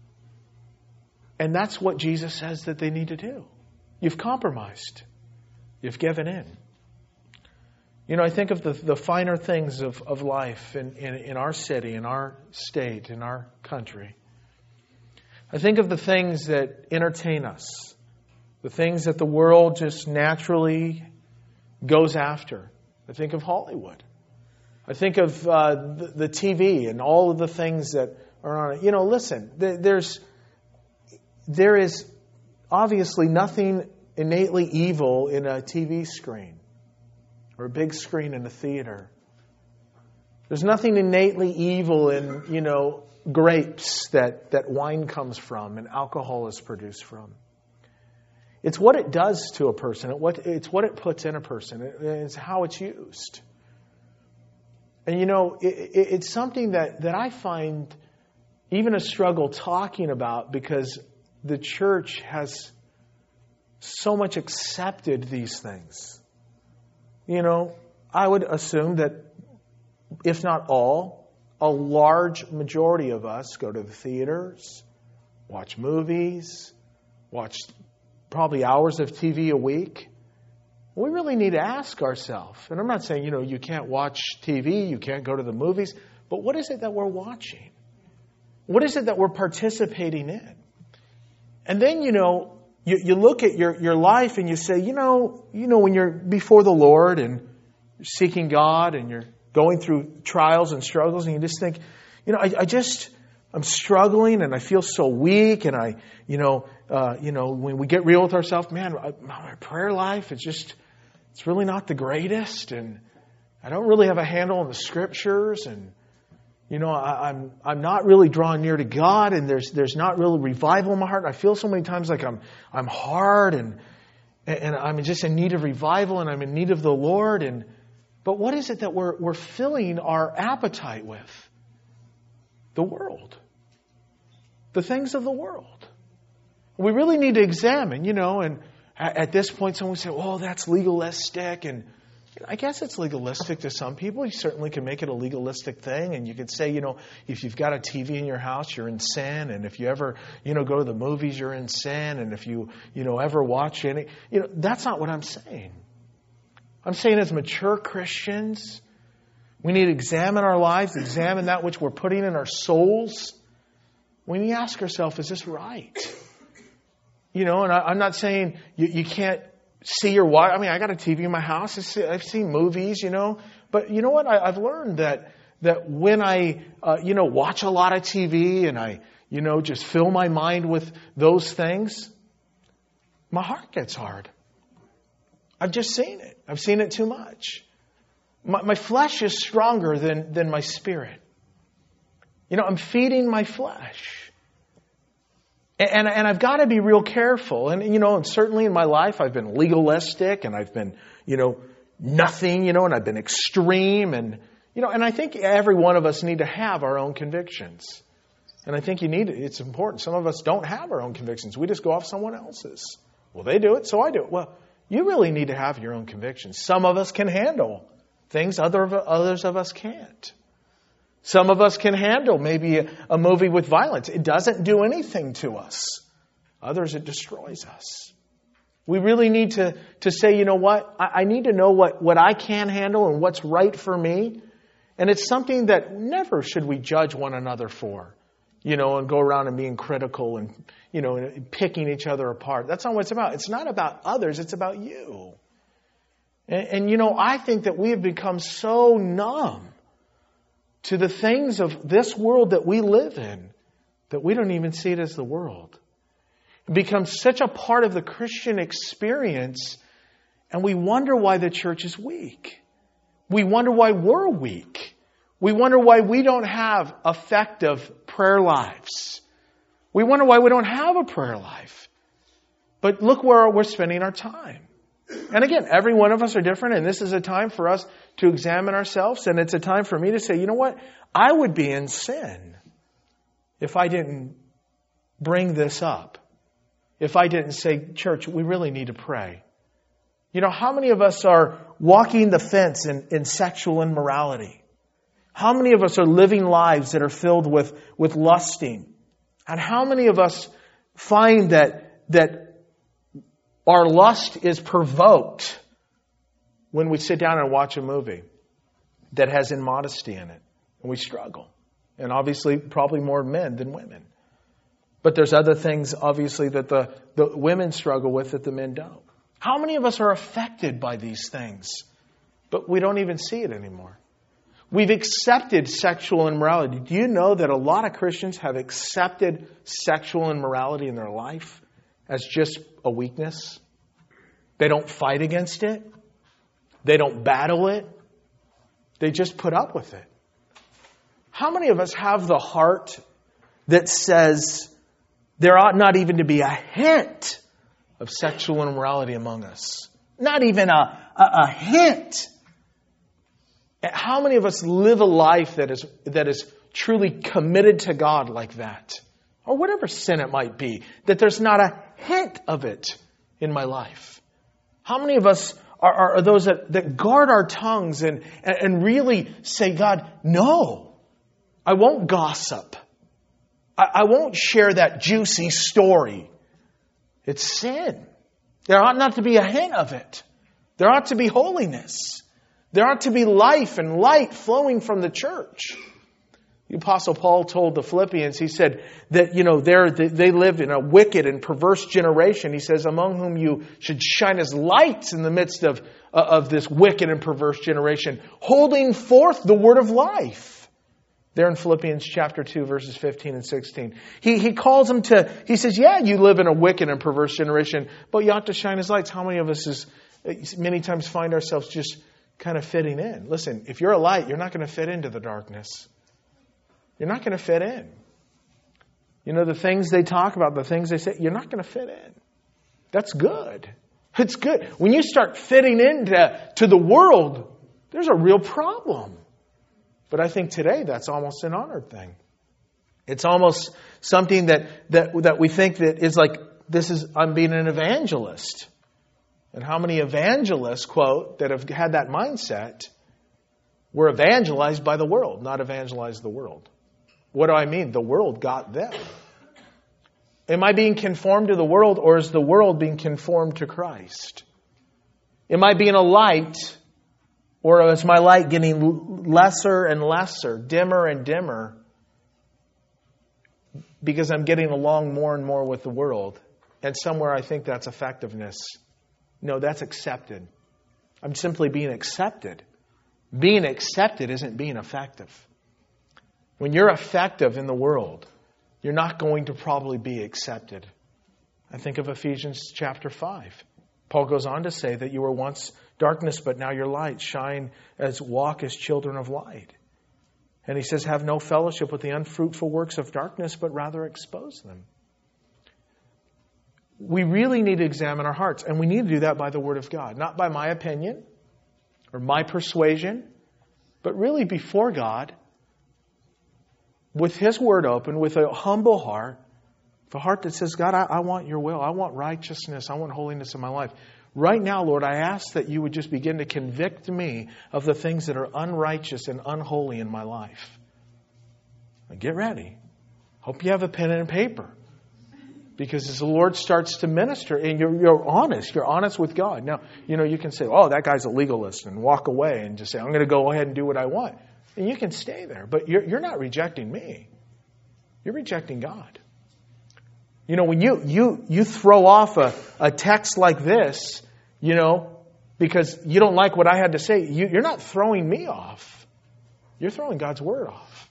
And that's what Jesus says that they need to do. You've compromised. You've given in. You know, I think of the, the finer things of, of life in, in, in our city, in our state, in our country. I think of the things that entertain us. The things that the world just naturally goes after. I think of Hollywood. I think of uh, the, the T V and all of the things that are on it. You know, listen, there's, there is obviously nothing innately evil in a T V screen. Or a big screen in a theater. There's nothing innately evil in, you know, grapes that, that wine comes from and alcohol is produced from. It's what it does to a person. It what, it's what it puts in a person. It, it's how it's used. And, you know, it, it, it's something that, that I find even a struggle talking about, because the church has so much accepted these things. You know, I would assume that, if not all, a large majority of us go to the theaters, watch movies, watch probably hours of T V a week. We really need to ask ourselves, and I'm not saying, you know, you can't watch T V, you can't go to the movies, but what is it that we're watching? What is it that we're participating in? And then, you know, you, you look at your, your life and you say, you know, you know, when you're before the Lord and you're seeking God and you're going through trials and struggles and you just think, you know, I, I just, I'm struggling and I feel so weak and I, you know, uh, you know, when we get real with ourselves, man, I, my prayer life is just, it's really not the greatest, and I don't really have a handle on the Scriptures, and you know, I, I'm I'm not really drawing near to God, and there's there's not really revival in my heart. I feel so many times like I'm I'm hard, and and I'm just in need of revival, and I'm in need of the Lord. And but what is it that we're we're filling our appetite with? The world, the things of the world. We really need to examine, you know, and at this point, someone would say, "Oh, that's legalistic," and I guess it's legalistic to some people. You certainly can make it a legalistic thing, and you could say, you know, if you've got a T V in your house, you're in sin, and if you ever, you know, go to the movies, you're in sin, and if you, you know, ever watch any, you know, that's not what I'm saying. I'm saying as mature Christians, we need to examine our lives, examine that which we're putting in our souls. We need to ask ourselves, is this right? You know, and I, I'm not saying you, you can't see or watch. I mean, I got a T V in my house. I've seen movies, you know. But you know what? I, I've learned that that when I, uh, you know, watch a lot of T V and I, you know, just fill my mind with those things, my heart gets hard. I've just seen it. I've seen it too much. My, my flesh is stronger than, than my spirit. You know, I'm feeding my flesh. And, and I've got to be real careful. And, you know, and certainly in my life, I've been legalistic and I've been, you know, nothing, you know, and I've been extreme. And, you know, and I think every one of us need to have our own convictions. And I think you need, it's important. Some of us don't have our own convictions. We just go off someone else's. Well, they do it, so I do it. Well, you really need to have your own convictions. Some of us can handle things other others of us can't. Some of us can handle maybe a, a movie with violence. It doesn't do anything to us. Others, it destroys us. We really need to, to say, you know what? I, I need to know what, what I can handle and what's right for me. And it's something that never should we judge one another for, you know, and go around and being critical and, you know, and picking each other apart. That's not what it's about. It's not about others. It's about you. And, and you know, I think that we have become so numb to the things of this world that we live in, that we don't even see it as the world. It becomes such a part of the Christian experience, and we wonder why the church is weak. We wonder why we're weak. We wonder why we don't have effective prayer lives. We wonder why we don't have a prayer life. But look where we're spending our time. And again, every one of us are different, and this is a time for us to examine ourselves, and it's a time for me to say, you know what? I would be in sin if I didn't bring this up. If I didn't say, church, we really need to pray. You know, how many of us are walking the fence in, in sexual immorality? How many of us are living lives that are filled with, with lusting? And how many of us find that, that our lust is provoked when we sit down and watch a movie that has immodesty in it, and we struggle? And obviously, probably more men than women. But there's other things, obviously, that the, the women struggle with that the men don't. How many of us are affected by these things, but we don't even see it anymore? We've accepted sexual immorality. Do you know that a lot of Christians have accepted sexual immorality in their life as just a weakness? They don't fight against it. They don't battle it. They just put up with it. How many of us have the heart that says there ought not even to be a hint of sexual immorality among us? Not even a, a, a hint. How many of us live a life that is that is truly committed to God like that? Or whatever sin it might be, that there's not a hint of it in my life. How many of us are, are those that, that guard our tongues and, and really say, God, no, I won't gossip. I, I won't share that juicy story. It's sin. There ought not to be a hint of it. There ought to be holiness. There ought to be life and light flowing from the church. The Apostle Paul told the Philippians, he said that, you know, they're, they live in a wicked and perverse generation. He says, among whom you should shine as lights in the midst of, uh, of this wicked and perverse generation, holding forth the word of life. There in Philippians chapter two, verses fifteen and sixteen. He, he calls them to, he says, yeah, you live in a wicked and perverse generation, but you ought to shine as lights. How many of us is, many times find ourselves just kind of fitting in? Listen, if you're a light, you're not going to fit into the darkness. You're not going to fit in. You know, the things they talk about, the things they say, you're not going to fit in. That's good. It's good. When you start fitting into to the world, there's a real problem. But I think today that's almost an honored thing. It's almost something that, that, that we think that is like, this is, I'm being an evangelist. And how many evangelists, quote, that have had that mindset were evangelized by the world, not evangelized the world. What do I mean? The world got them. Am I being conformed to the world, or is the world being conformed to Christ? Am I being a light, or is my light getting lesser and lesser, dimmer and dimmer, because I'm getting along more and more with the world? And somewhere I think that's effectiveness. No, that's accepted. I'm simply being accepted. Being accepted isn't being effective. When you're effective in the world, you're not going to probably be accepted. I think of Ephesians chapter five. Paul goes on to say that you were once darkness, but now you're light. Shine as walk as children of light. And he says, have no fellowship with the unfruitful works of darkness, but rather expose them. We really need to examine our hearts, and we need to do that by the Word of God, not by my opinion or my persuasion, but really before God, with His Word open, with a humble heart, the heart that says, God, I, I want your will. I want righteousness. I want holiness in my life. Right now, Lord, I ask that you would just begin to convict me of the things that are unrighteous and unholy in my life. Now get ready. Hope you have a pen and paper. Because as the Lord starts to minister, and you're, you're honest, you're honest with God. Now, you know, you can say, oh, that guy's a legalist, and walk away and just say, I'm going to go ahead and do what I want. And you can stay there, but you're, you're not rejecting me. You're rejecting God. You know, when you, you, you throw off a, a text like this, you know, because you don't like what I had to say, you, you're not throwing me off. You're throwing God's Word off.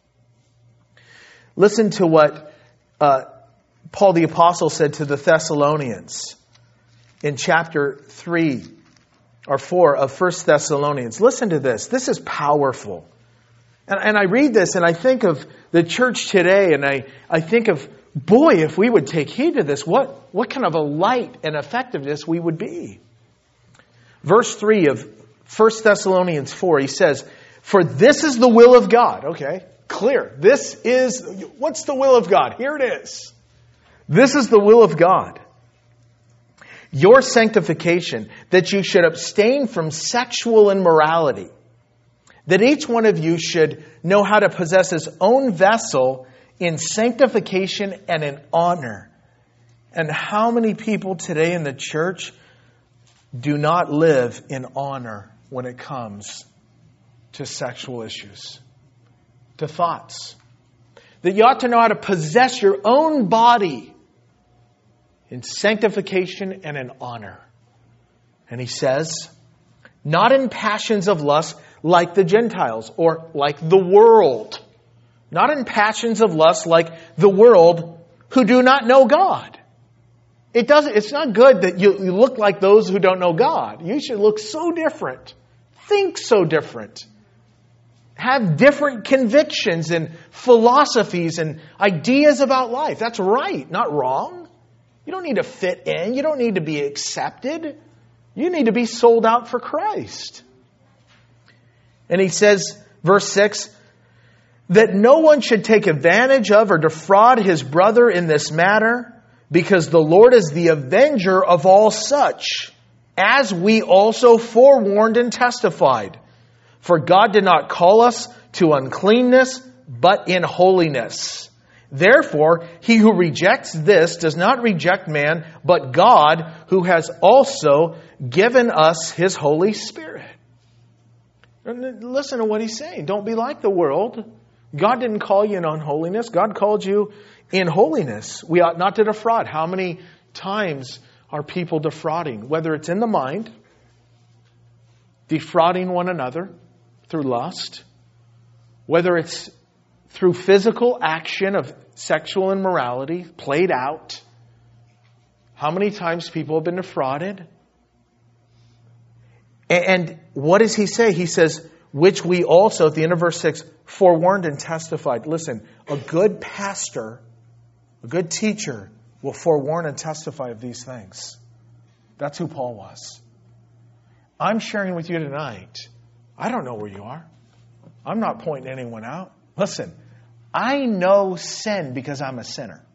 Listen to what uh, Paul the Apostle said to the Thessalonians in chapter three or four of First Thessalonians. Listen to this. This is powerful. And, and I read this and I think of the church today, and I, I think of, boy, if we would take heed to this, what, what kind of a light and effectiveness we would be. Verse three of First Thessalonians four, he says, for this is the will of God. Okay, clear. This is, what's the will of God? Here it is. This is the will of God. Your sanctification, that you should abstain from sexual immorality, that each one of you should know how to possess his own vessel in sanctification and in honor. And how many people today in the church do not live in honor when it comes to sexual issues, to thoughts? That you ought to know how to possess your own body in sanctification and in honor. And he says, not in passions of lust like the Gentiles or like the world. Not in passions of lust like the world who do not know God. It doesn't, it's not good that you, you look like those who don't know God. You should look so different. Think so different. Have different convictions and philosophies and ideas about life. That's right, not wrong. You don't need to fit in. You don't need to be accepted. You need to be sold out for Christ. And he says, verse six, that no one should take advantage of or defraud his brother in this matter, because the Lord is the avenger of all such, as we also forewarned and testified. For God did not call us to uncleanness, but in holiness. Therefore, he who rejects this does not reject man, but God, who has also given us his Holy Spirit. Listen to what he's saying. Don't be like the world. God didn't call you in unholiness. God called you in holiness. We ought not to defraud. How many times are people defrauding? Whether it's in the mind, defrauding one another through lust, whether it's through physical action of sexual immorality played out. How many times people have been defrauded? And what does he say? He says, which we also, at the end of verse six, forewarned and testified. Listen, a good pastor, a good teacher will forewarn and testify of these things. That's who Paul was. I'm sharing with you tonight. I don't know where you are. I'm not pointing anyone out. Listen, I know sin because I'm a sinner.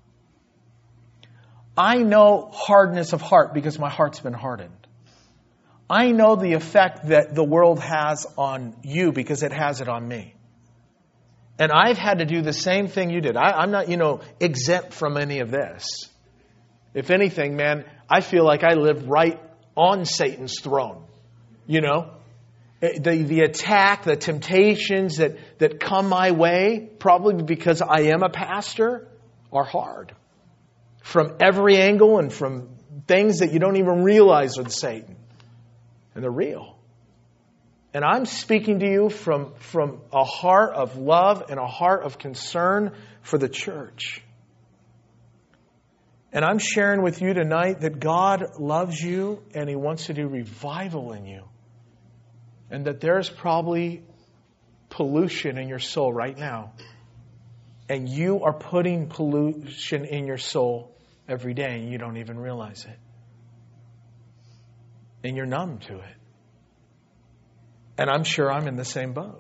I know hardness of heart because my heart's been hardened. I know the effect that the world has on you because it has it on me. And I've had to do the same thing you did. I, I'm not, you know, exempt from any of this. If anything, man, I feel like I live right on Satan's throne. You know? The, the attack, the temptations that, that come my way, probably because I am a pastor, are hard. From every angle and from things that you don't even realize with Satan. And they're real. And I'm speaking to you from, from a heart of love and a heart of concern for the church. And I'm sharing with you tonight that God loves you and He wants to do revival in you. And that there's probably pollution in your soul right now. And you are putting pollution in your soul every day and you don't even realize it. And you're numb to it. And I'm sure I'm in the same boat.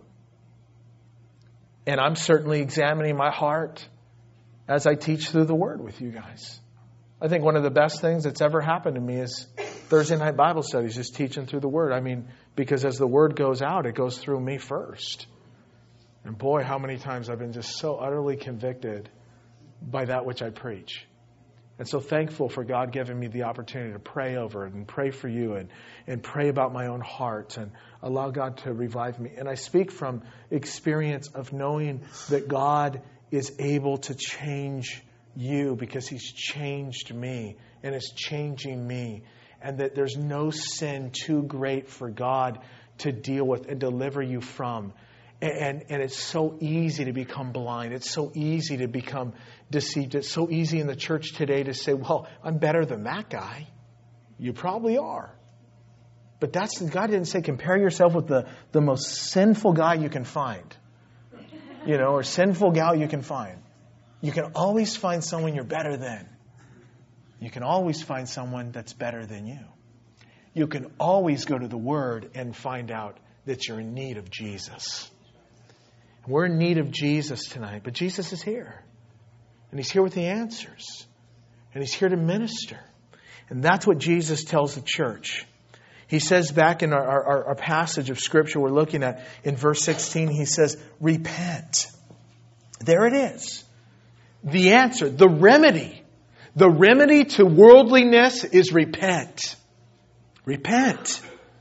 And I'm certainly examining my heart as I teach through the Word with you guys. I think one of the best things that's ever happened to me is Thursday night Bible studies, just teaching through the Word. I mean, because as the Word goes out, it goes through me first. And boy, how many times I've been just so utterly convicted by that which I preach. And so thankful for God giving me the opportunity to pray over it and pray for you and, and pray about my own heart and allow God to revive me. And I speak from experience of knowing that God is able to change you because He's changed me and is changing me. And that there's no sin too great for God to deal with and deliver you from. And, and it's so easy to become blind. It's so easy to become deceived. It's so easy in the church today to say, well, I'm better than that guy. You probably are. But that's God didn't say compare yourself with the, the most sinful guy you can find. You know, or sinful gal you can find. You can always find someone you're better than. You can always find someone that's better than you. You can always go to the Word and find out that you're in need of Jesus. We're in need of Jesus tonight, but Jesus is here. And He's here with the answers. And He's here to minister. And that's what Jesus tells the church. He says back in our, our, our passage of Scripture we're looking at in verse sixteen, He says, repent. There it is. The answer, the remedy. The remedy to worldliness is repent. Repent.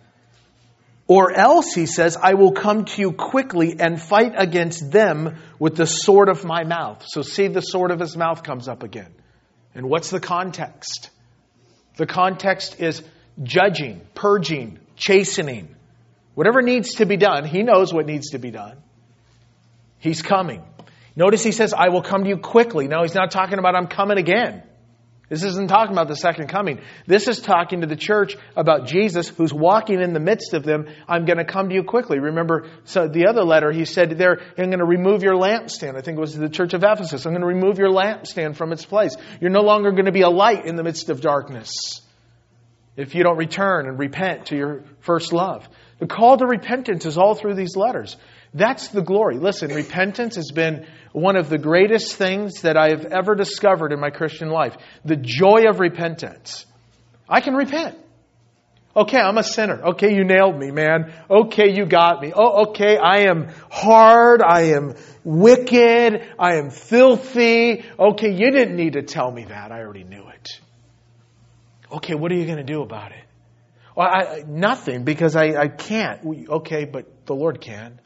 Or else, He says, I will come to you quickly and fight against them with the sword of my mouth. So see, the sword of His mouth comes up again. And what's the context? The context is judging, purging, chastening. Whatever needs to be done, He knows what needs to be done. He's coming. Notice He says, I will come to you quickly. Now, He's not talking about I'm coming again. This isn't talking about the second coming. This is talking to the church about Jesus who's walking in the midst of them. I'm going to come to you quickly. Remember, so the other letter, He said there, I'm going to remove your lampstand. I think it was the church of Ephesus. I'm going to remove your lampstand from its place. You're no longer going to be a light in the midst of darkness if you don't return and repent to your first love. The call to repentance is all through these letters. That's the glory. Listen, repentance has been one of the greatest things that I have ever discovered in my Christian life. The joy of repentance. I can repent. Okay, I'm a sinner. Okay, you nailed me, man. Okay, you got me. Oh, okay, I am hard. I am wicked. I am filthy. Okay, you didn't need to tell me that. I already knew it. Okay, what are you going to do about it? Well, I, nothing, because I, I can't. Okay, but the Lord can.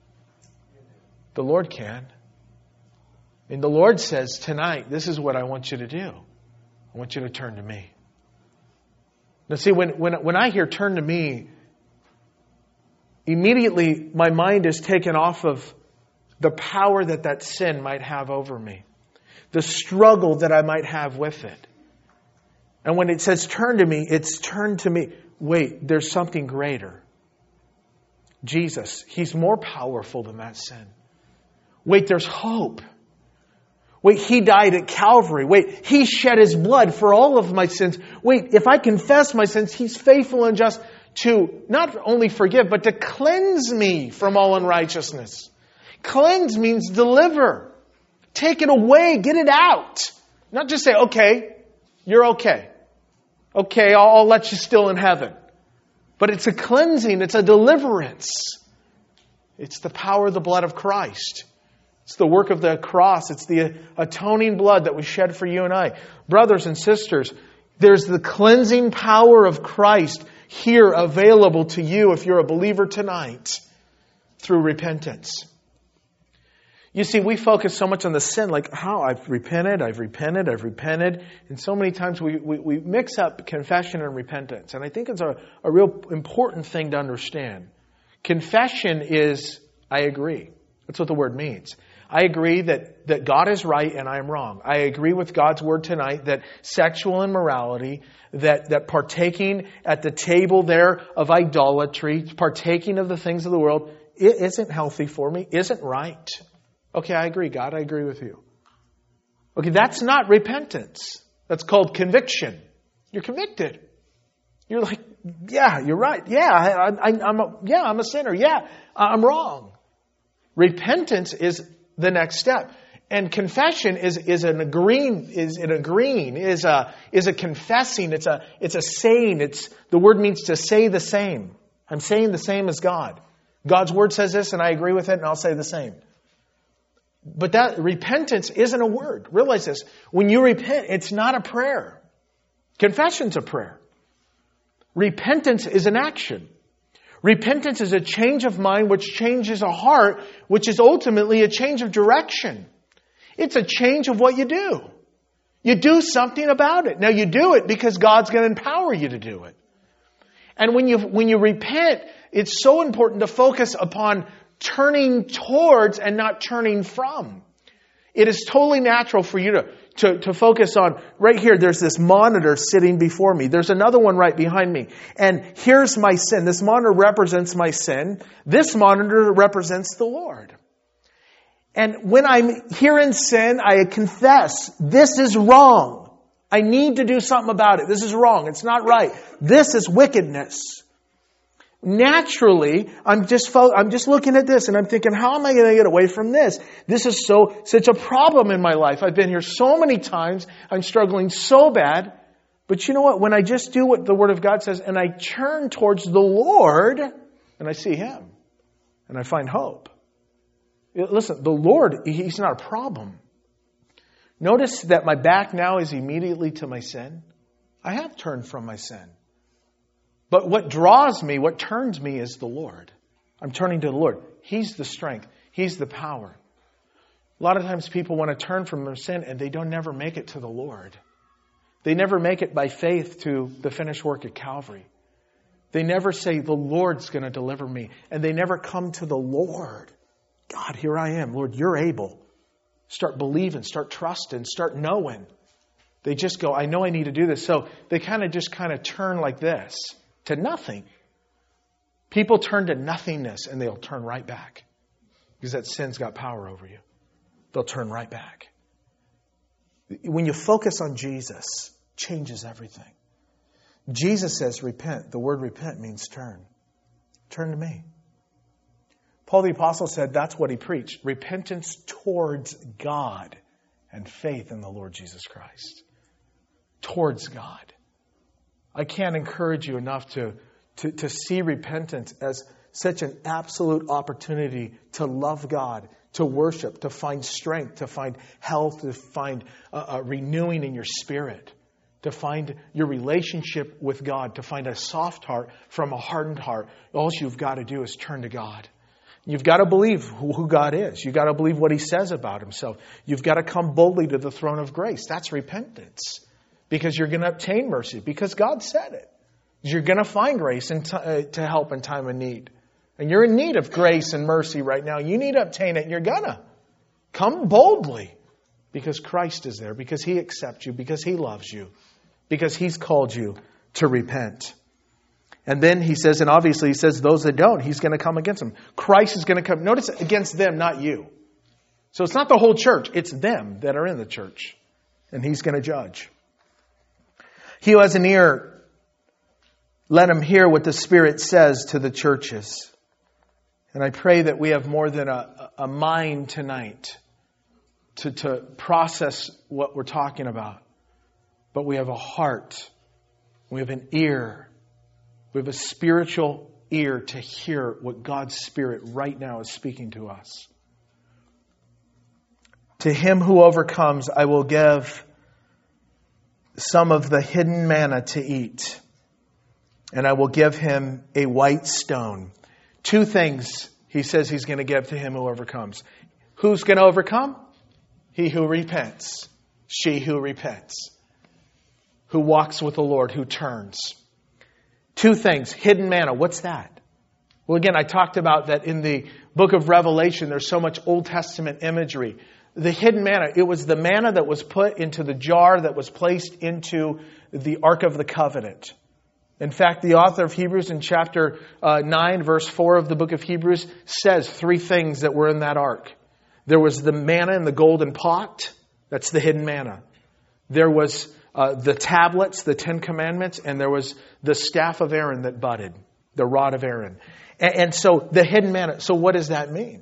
The Lord can. And the Lord says tonight, this is what I want you to do. I want you to turn to me. Now see, when, when, when I hear turn to me, immediately my mind is taken off of the power that that sin might have over me. The struggle that I might have with it. And when it says turn to me, it's turn to me. Wait, there's something greater. Jesus, He's more powerful than that sin. Wait, there's hope. Wait, He died at Calvary. Wait, He shed His blood for all of my sins. Wait, if I confess my sins, He's faithful and just to not only forgive, but to cleanse me from all unrighteousness. Cleanse means deliver. Take it away. Get it out. Not just say, okay, you're okay. Okay, I'll, I'll let you still in heaven. But it's a cleansing. It's a deliverance. It's the power of the blood of Christ. It's the work of the cross. It's the atoning blood that was shed for you and I. Brothers and sisters, there's the cleansing power of Christ here available to you if you're a believer tonight through repentance. You see, we focus so much on the sin, like how I've repented, I've repented, I've repented. And so many times we, we, we mix up confession and repentance. And I think it's a, a real important thing to understand. Confession is, I agree. That's what the word means. I agree that, that God is right and I am wrong. I agree with God's word tonight that sexual immorality, that, that partaking at the table there of idolatry, partaking of the things of the world, it isn't healthy for me, isn't right. Okay, I agree, God, I agree with you. Okay, that's not repentance. That's called conviction. You're convicted. You're like, yeah, you're right. Yeah, I, I, I'm a, yeah, I'm a sinner. Yeah, I'm wrong. Repentance is the next step. And confession is, is an agreeing, is an agreeing, is a, is a confessing, it's a, it's a saying, it's, the word means to say the same. I'm saying the same as God. God's word says this and I agree with it and I'll say the same. But that repentance isn't a word. Realize this. When you repent, it's not a prayer. Confession's a prayer. Repentance is an action. Repentance is a change of mind which changes a heart, which is ultimately a change of direction. It's a change of what you do. You do something about it. Now you do it because God's going to empower you to do it. And when you, when you repent, it's so important to focus upon turning towards and not turning from. It is totally natural for you to, to, to focus on, right here, there's this monitor sitting before me. There's another one right behind me. And here's my sin. This monitor represents my sin. This monitor represents the Lord. And when I'm here in sin, I confess, this is wrong. I need to do something about it. This is wrong. It's not right. This is wickedness. Naturally, I'm just fo- I'm just looking at this and I'm thinking, how am I going to get away from this? This is so such a problem in my life. I've been here so many times. I'm struggling so bad. But you know what? When I just do what the Word of God says and I turn towards the Lord and I see Him and I find hope. Listen, the Lord, He's not a problem. Notice that my back now is immediately to my sin. I have turned from my sin. But what draws me, what turns me is the Lord. I'm turning to the Lord. He's the strength. He's the power. A lot of times people want to turn from their sin and they don't never make it to the Lord. They never make it by faith to the finished work at Calvary. They never say, the Lord's going to deliver me. And they never come to the Lord. God, here I am. Lord, you're able. Start believing, start trusting, start knowing. They just go, I know I need to do this. So they kind of just kind of turn like this. To nothing. People turn to nothingness and they'll turn right back. Because that sin's got power over you. They'll turn right back. When you focus on Jesus, it changes everything. Jesus says repent. The word repent means turn. Turn to me. Paul the Apostle said that's what he preached. Repentance towards God and faith in the Lord Jesus Christ. Towards God. I can't encourage you enough to to, to see repentance as such an absolute opportunity to love God, to worship, to find strength, to find health, to find a, a renewing in your spirit, to find your relationship with God, to find a soft heart from a hardened heart. All you've got to do is turn to God. You've got to believe who, who God is. You've got to believe what He says about Himself. You've got to come boldly to the throne of grace. That's repentance. Because you're going to obtain mercy. Because God said it. You're going to find grace in t- uh, to help in time of need. And you're in need of grace and mercy right now. You need to obtain it, and you're gonna. Come boldly. Because Christ is there. Because He accepts you. Because He loves you. Because He's called you to repent. And then He says, and obviously He says those that don't, He's going to come against them. Christ is going to come. Notice, against them, not you. So it's not the whole church. It's them that are in the church. And He's going to judge. He who has an ear, let him hear what the Spirit says to the churches. And I pray that we have more than a, a mind tonight to, to process what we're talking about. But we have a heart. We have an ear. We have a spiritual ear to hear what God's Spirit right now is speaking to us. To him who overcomes, I will give some of the hidden manna to eat. And I will give him a white stone. Two things He says He's going to give to him who overcomes. Who's going to overcome? He who repents. She who repents. Who walks with the Lord, who turns. Two things. Hidden manna. What's that? Well, again, I talked about that in the book of Revelation. There's so much Old Testament imagery. The hidden manna, it was the manna that was put into the jar that was placed into the Ark of the Covenant. In fact, the author of Hebrews in chapter uh, nine, verse four of the book of Hebrews says three things that were in that ark. There was the manna in the golden pot. That's the hidden manna. There was uh, the tablets, the Ten Commandments, and there was the staff of Aaron that budded, the rod of Aaron. And, and so the hidden manna. So what does that mean?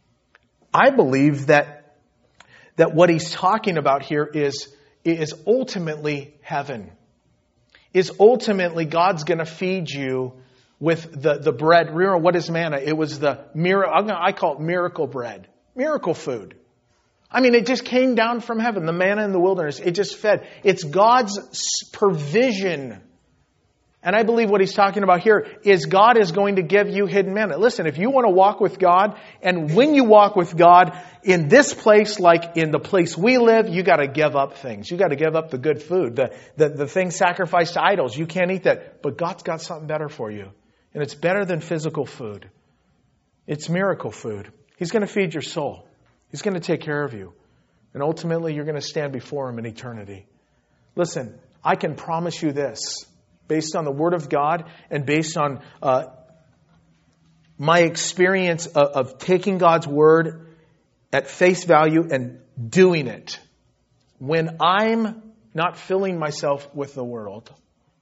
I believe that that what he's talking about here is, is ultimately heaven. Is ultimately God's going to feed you with the, the bread. Remember, what is manna? It was the miracle. I call it miracle bread. Miracle food. I mean, it just came down from heaven. The manna in the wilderness. It just fed. It's God's provision. And I believe what he's talking about here is God is going to give you hidden manna. Listen, if you want to walk with God, and when you walk with God in this place, like in the place we live, you got to give up things. You got to give up the good food, the, the, the things sacrificed to idols. You can't eat that. But God's got something better for you. And it's better than physical food. It's miracle food. He's going to feed your soul. He's going to take care of you. And ultimately, you're going to stand before Him in eternity. Listen, I can promise you this. Based on the Word of God and based on uh, my experience of, of taking God's Word at face value and doing it. When I'm not filling myself with the world.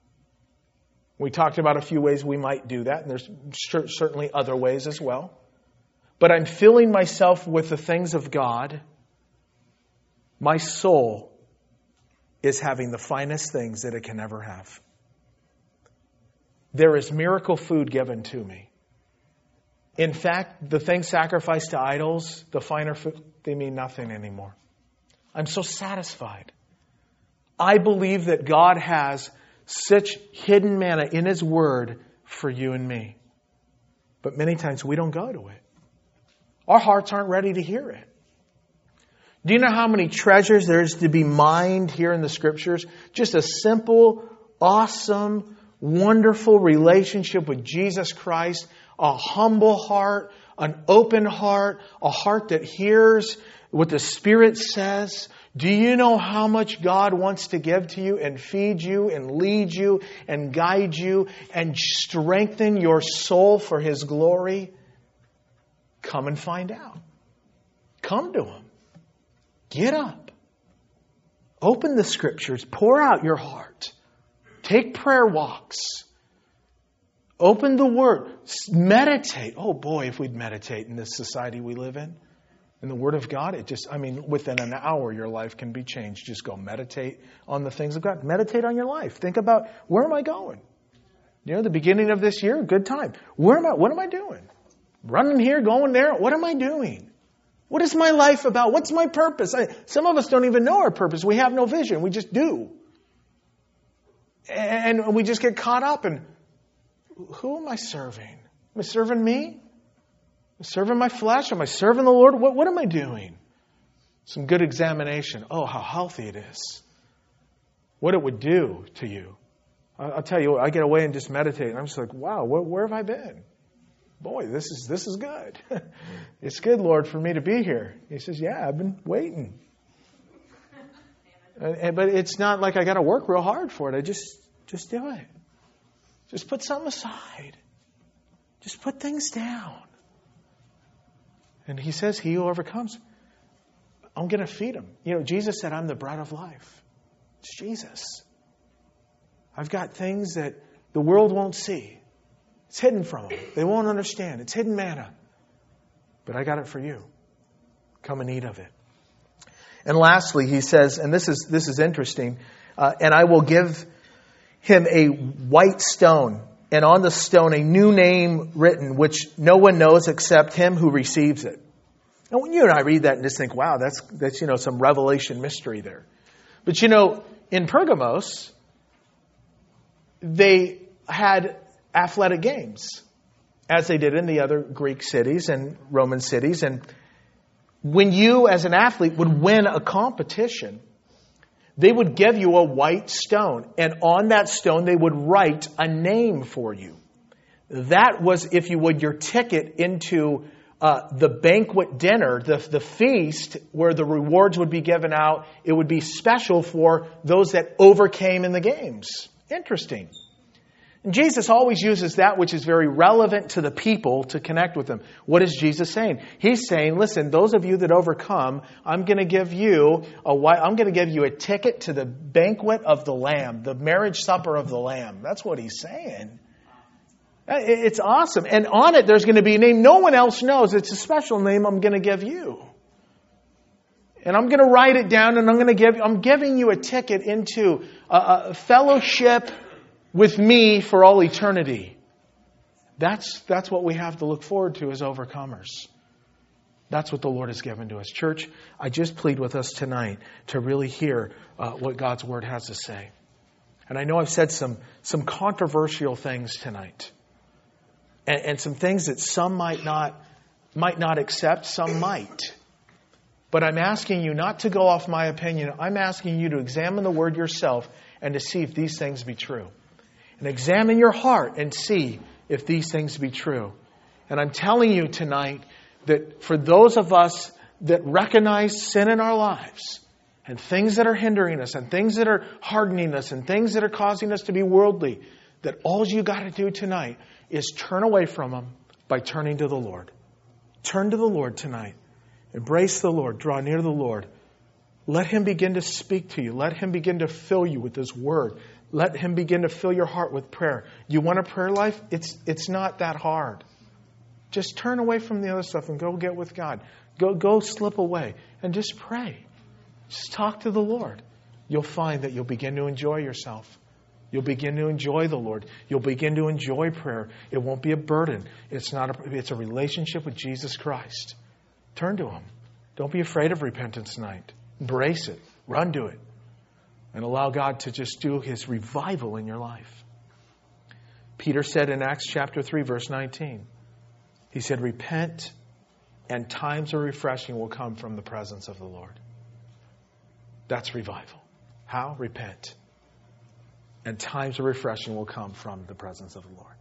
We talked about a few ways we might do that, and there's certainly other ways as well. But I'm filling myself with the things of God. My soul is having the finest things that it can ever have. There is miracle food given to me. In fact, the things sacrificed to idols, the finer food, they mean nothing anymore. I'm so satisfied. I believe that God has such hidden manna in His Word for you and me. But many times we don't go to it. Our hearts aren't ready to hear it. Do you know how many treasures there is to be mined here in the Scriptures? Just a simple, awesome, wonderful relationship with Jesus Christ, a humble heart, an open heart, a heart that hears what the Spirit says. Do you know how much God wants to give to you and feed you and lead you and guide you and strengthen your soul for His glory? Come and find out. Come to Him. Get up. Open the Scriptures. Pour out your heart. Take prayer walks. Open the Word. Meditate. Oh boy, if we'd meditate in this society we live in. In the Word of God, it just, I mean, within an hour your life can be changed. Just go meditate on the things of God. Meditate on your life. Think about, where am I going? You know, the beginning of this year, good time. Where am I? What am I doing? Running here, going there. What am I doing? What is my life about? What's my purpose? I, some of us don't even know our purpose. We have no vision. We just do. And we just get caught up in, who am I serving? Am I serving me? Am I serving my flesh? Am I serving the Lord? What, what am I doing? Some good examination. Oh, how healthy it is. What it would do to you. I'll tell you, I get away and just meditate, and I'm just like, wow, where, where have I been? Boy, this is this is good. It's good, Lord, for me to be here. He says, yeah, I've been waiting. and, and, but it's not like I got to work real hard for it. I just just do it. Just put something aside. Just put things down. And he says, he who overcomes, I'm going to feed him. You know, Jesus said, I'm the bread of life. It's Jesus. I've got things that the world won't see. It's hidden from them. They won't understand. It's hidden manna. But I got it for you. Come and eat of it. And lastly, he says, and this is this is interesting, uh, and I will give him a white stone, and on the stone a new name written, which no one knows except him who receives it. And when you and I read that and just think, wow, that's that's you know some revelation mystery there. But you know, in Pergamos, they had athletic games, as they did in the other Greek cities and Roman cities. And when you, as an athlete, would win a competition, they would give you a white stone. And on that stone, they would write a name for you. That was, if you would, your ticket into uh, the banquet dinner, the, the feast where the rewards would be given out. It would be special for those that overcame in the games. Interesting. And Jesus always uses that which is very relevant to the people to connect with them. What is Jesus saying? He's saying, listen, those of you that overcome, I'm going to give you a I'm going to give you a ticket to the banquet of the Lamb, the marriage supper of the Lamb. That's what he's saying. It's awesome. And on it, there's going to be a name no one else knows. It's a special name I'm going to give you. And I'm going to write it down, and I'm going to give I'm giving you a ticket into a, a fellowship with me for all eternity. That's, that's what we have to look forward to as overcomers. That's what the Lord has given to us. Church, I just plead with us tonight to really hear uh, what God's Word has to say. And I know I've said some, some controversial things tonight. And, and some things that some might not, might not accept, some might. But I'm asking you not to go off my opinion. I'm asking you to examine the Word yourself and to see if these things be true. And examine your heart and see if these things be true. And I'm telling you tonight that for those of us that recognize sin in our lives and things that are hindering us and things that are hardening us and things that are causing us to be worldly, that all you got to do tonight is turn away from them by turning to the Lord. Turn to the Lord tonight. Embrace the Lord. Draw near to the Lord. Let Him begin to speak to you. Let Him begin to fill you with His Word. Let Him begin to fill your heart with prayer. You want a prayer life? It's it's not that hard. Just turn away from the other stuff and go get with God. Go go slip away and just pray. Just talk to the Lord. You'll find that you'll begin to enjoy yourself. You'll begin to enjoy the Lord. You'll begin to enjoy prayer. It won't be a burden. It's not a, it's a relationship with Jesus Christ. Turn to Him. Don't be afraid of repentance tonight. Embrace it. Run to it. And allow God to just do His revival in your life. Peter said in Acts chapter three, verse nineteen, he said, repent and times of refreshing will come from the presence of the Lord. That's revival. How? Repent. And times of refreshing will come from the presence of the Lord.